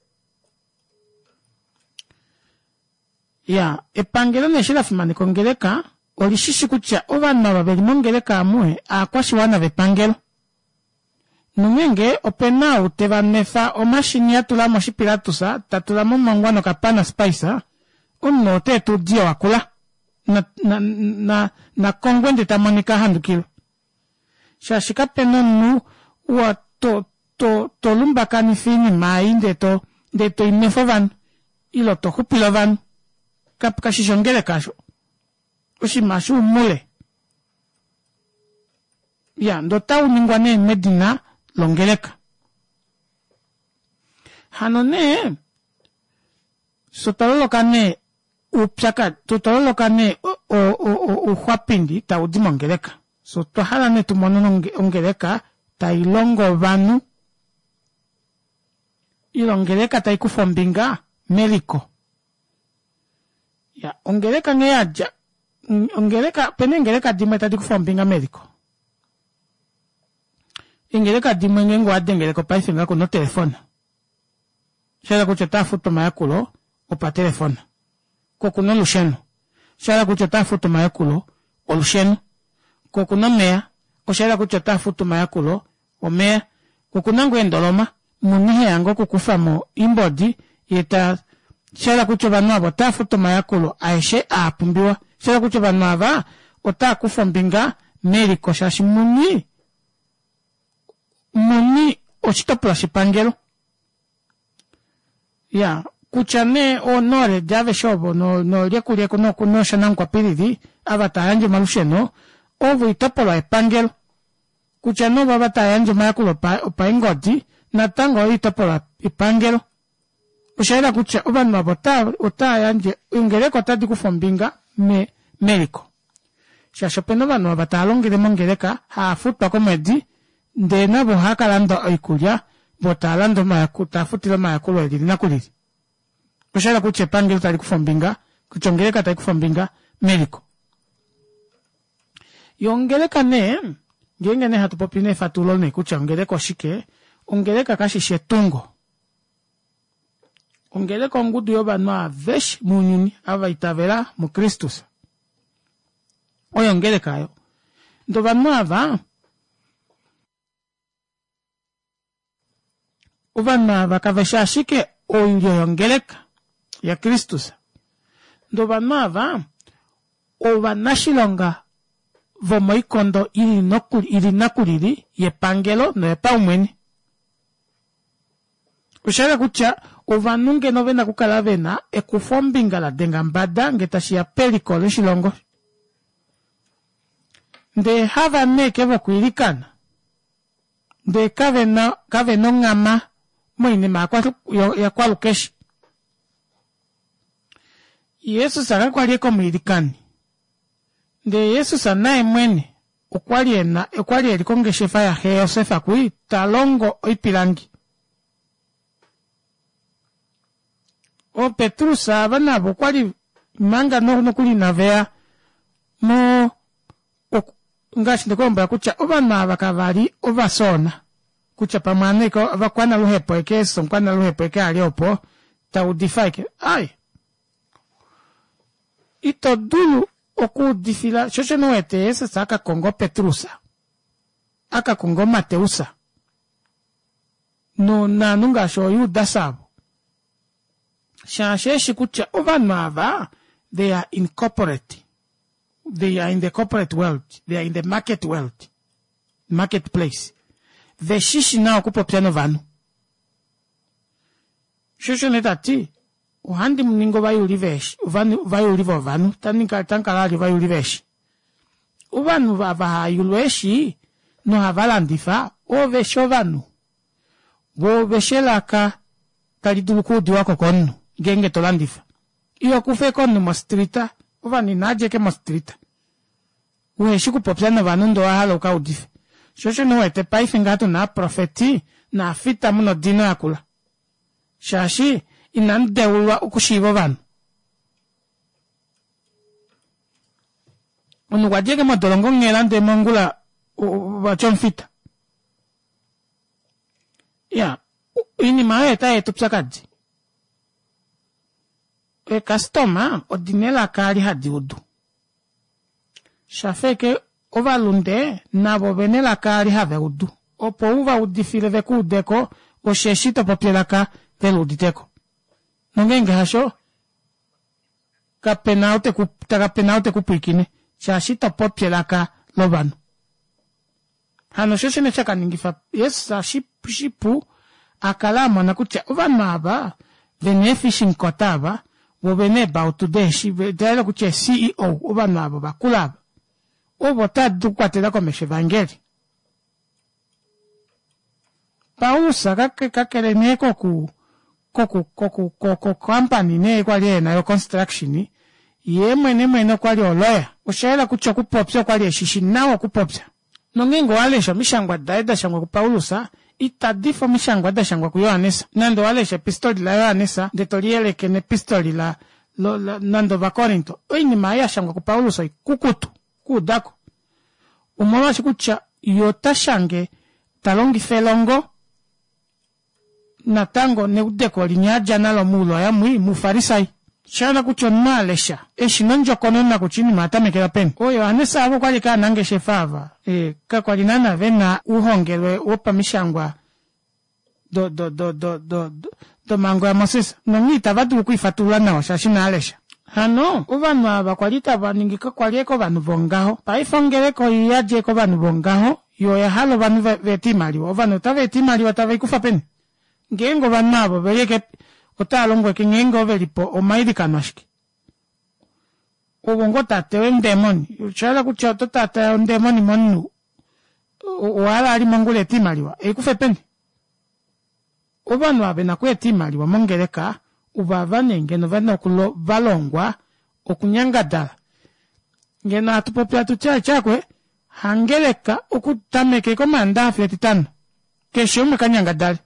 Ya, epangelo neshe la fimane kongeleka, olishishi kucha ovana babeli mongeleka amue, akwashi wana vepangelo. Numenge opena uteva nefa o mashini ya tula moshi piratusa, tatula momangwano kapana spaisa, unno te tu dia wakula. Na, na, na, na kongwende tamanika handu kilo. Shashika penonu ua to, to, to lumba kanifini mainde to, de to imefovan, ilo to hupilovan, kap kashishongele kasho. Ushimashu mule. Ya, ndo tau ningwane medina longeleka. Hanone, sotalolo kane, upsaka tutolo kane o o o o hwapindi ta udimongeleka so to halane tumono ongeleka ta ilongo vanu ilongeleka ta ikufombinga meliko ya ongeleka ngeaja ongeleka penengeleka dimeta dikufombinga meliko ingeleka dimenge ngo adengeleko paifinga ko no telefona shala kuchota foto mayakulo o pa telefona kokuno lusheno. Shala kuchota futu mayakulo, o lusheno. Kokuno mea, o shala kuchota futu mayakulo, o mea. Kokuno ngwendoloma, munihe yango kukufamo imbodi, yeta, shala kuchobano abota futu mayakulo, aeshe aapumbiwa. Shala kuchobano ava, ota kufombinga, meriko shashi muni. Muni, ochitopula shipangelo. Ya, kuchane o nore jave shobo no no riekulie kuno kuno shanan kwa piridi avata anje malusheno ovo itopolo epangelo kuchano babata anje makulo pa pa ingodi na tango itopolo epangelo ushaira kucha ubanu abota ota anje ingereko tadi kufombinga me meriko shashopeno banu abata alongire mongereka ha futwa komedi ndena bo hakalando oikulia botalando makuta futilo makulo edina kuliri Kushara kuche pangelo tali kufombinga, kuchongeleka tali kufombinga, meliko. Yongeleka ne, ngenge ne hatupopine fatulone kucha ongeleka shike, ongeleka kashi shetungo. Ongeleka ongudu yoba noa vesh munyuni, ava itavela mu Kristus. Oyo ongeleka yo. Ndoba noa va, uva noa va kavesha shike, oyo yongeleka. Ya Kristus. Ndo banava o vanashilonga vomo ikondo ili nokuri ili nakuriri ye pangelo no ye paumweni. Ushara kucha o vanunge no vena kukala vena e kufombinga la dengambada ngetashi ya pelikolo shilongo. Nde hava ne kevo kuilikana. Nde kave no kave no ngama mwini makwa ya kwalukeshi. Yesu saka kwali komulikani. Nde Yesu sana emwene ukwali ena ukwali elikongeshe fa ya he Yosefa kui talongo oipilangi. O Petrusa abana bukwali manga no no kuli navea mo ngashi ndekomba kucha obana abakavari obasona kucha pamaneko abakwana luhepo ekeso mkwana luhepo eke aliopo taudifake ai ito dulu oku difila chocho no ete ese saka kongo Petrusa aka kongo Mateusa no na nunga shoyu dasabo shashe shikucha obanava they are incorporate they are in the corporate world they are in the market world marketplace the shishi na okupo piano vanu shosho netati uhandi mningo vai uliveshi uvani vai ulivo vanu taninka tankalali vai uliveshi uvanu vava yulweshi no havalandifa ove shovanu bo veshelaka kaliduku diwako konno genge tolandifa iyo kufe konno mostrita uvani naje ke mostrita uheshi kupopyana vanu ndo ahalo kaudife shosho no ete paifingato na profeti na fita muno dino akula shashi inandeulwa ukushivo vanu Onu wajege modolongo ngelande mongula wachomfita. Ya, ini mae ta etupsakadzi. E customer ordinela kari hadi udu. Shafeke ova lunde nabo benela kari have udu. Opo uva udifile veku deko o sheshito popielaka velu uditeko. Nongenge hasho kapenaute ku tagapenaute kupikine. Shashito popielaka lobano. Hano shoshe ne chaka ningifa yes sa ship shipu akalama na kucha uva naba vene fishing kotaba wo bene ba today shi dela kuche C E O uva naba ba kulaba obo ta dukwatela komeshe vangeli pausa kake kakele neko ku koku koku koku company ne kwali na yo construction ye mwene mwene kwali oloya ushaela kucha kupopsa kwali shishi nawo kupopsa nongingo walesha mishangwa daida shangwa ku Paulusa itadifo mishangwa da shangwa ku Yohanesa nando walesha pistoli la Yohanesa detoriele kene pistoli la, lo, la nando va Korinto oini maya shangwa ku Paulusa kukutu kudako umola shikucha yota shange talongi felongo natango ne udeko linyaja nalo mulo ya mui mufarisai shana kuchonna lesha eshi nonjo konona kuchini matame kela pen oyo Yohanesa abo kwali ka nange shefava e ka kwali nana vena uhongelwe opa mishangwa do do do do do do, do mango ya Moses nongita vatu kuifatula nawo shashina alesha hano uvanu aba kwalita baningika kwalieko banu bongaho paifongeleko yajeko banu bongaho yo ya halo banu vetimaliwa ovanu ta vetimaliwa ta veikufa pen ngengo banabo beleke otalongwe kingengo velipo omaidikano ashiki ubongo tate wendemoni uchala kuchoto tate wendemoni monu wala ali mongule timaliwa ekufe peni ubanu abe nakwe timaliwa mongeleka ubavane ngeno vana kulo valongwa okunyangadala ngeno atupopya tucha chakwe hangeleka okutameke komanda afetitano kesho mkanyangadala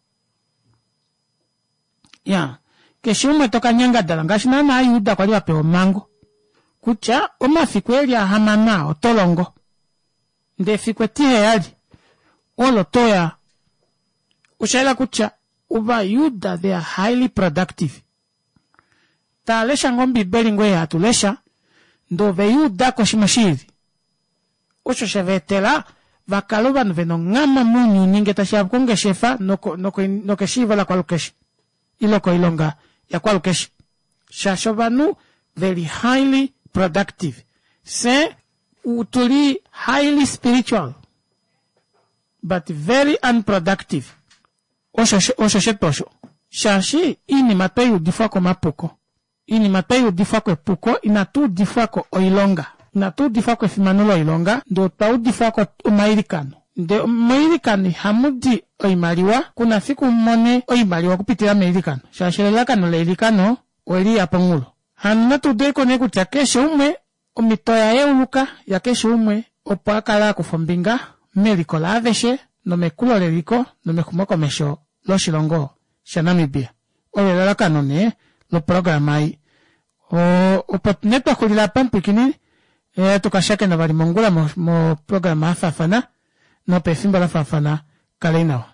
ya keshume toka nyanga dala ngashina na ayuda kwa liwa peho mango kucha omafikwe ya hamana otolongo nde fikwe tihe yali olo toya ushaila kucha uba yuda they are highly productive ta lesha ngombi belingwe ya tulesha ndo ve yuda koshimashiri usho shevetela vakaloba nveno ngama munyu ninge tashabu kunge shefa noko, noko, noko shiva la kwa lukeshi iloko ilonga ya kwa lukeshi shashobanu very highly productive se utuli highly spiritual but very unproductive osho osho shetosho shashi ini mapeyu difako mapuko ini mapeyu difako puko inatu difako oilonga inatu difako fimanulo ilonga ndo tau difako umairikano de Amerikani hamudi oimaliwa kuna fiku mmone oimaliwa kupitira Amerikano shashelela kano lelikano oli apangulo hanna tudeko ne kucha kesho umwe omitoya yeuluka ya kesho umwe opakala kufombinga meliko la aveshe no mekulo leliko no mekumoko mesho lo shilongo shanamibia olela kano ne lo programai o opotneto kulila pampikini e tukashake na bali mongula mo, mo programa afafana no pefimba la fafana kalinawa.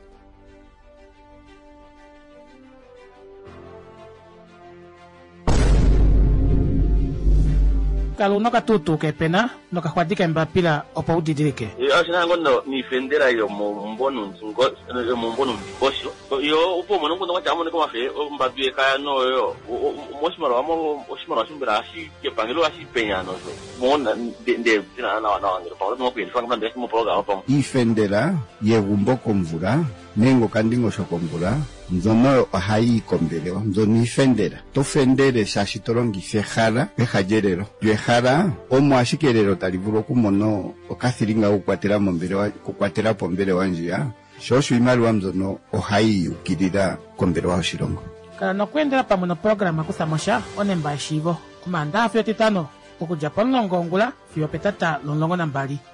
Kalu no katutu ke pena no kahwadika mbapila opa udidirike. Yo asina ngono ni fendera yo mbonu nzingo yo mbonu mbosho. Yo upo mono ngono kwachamu neko mafe mbabie kaya no yo moshimaro amo moshimaro shimbira ashi ke pangelo ashi penya no so. Mona de de tina na na ngiro pa no kwini fanga ndesi mo program pa. Ifendera ye gumbo komvura nengo kandingo shokomvura nzono hayi kombelewa nzoni ifendera to fendere shashitorongi fehara pehajerero yehara omo ashikerero talivulo kumono okathiringa ukwatera mombere wa kukwatera pombere wanjia shoshu imali wa mzono ohayi ukirira kombere wa shirongo kana no kwendera pa mono programa kusamosha onemba shivo kumanda afyo titano okuja ponlongongula fio petata lonlongo nambali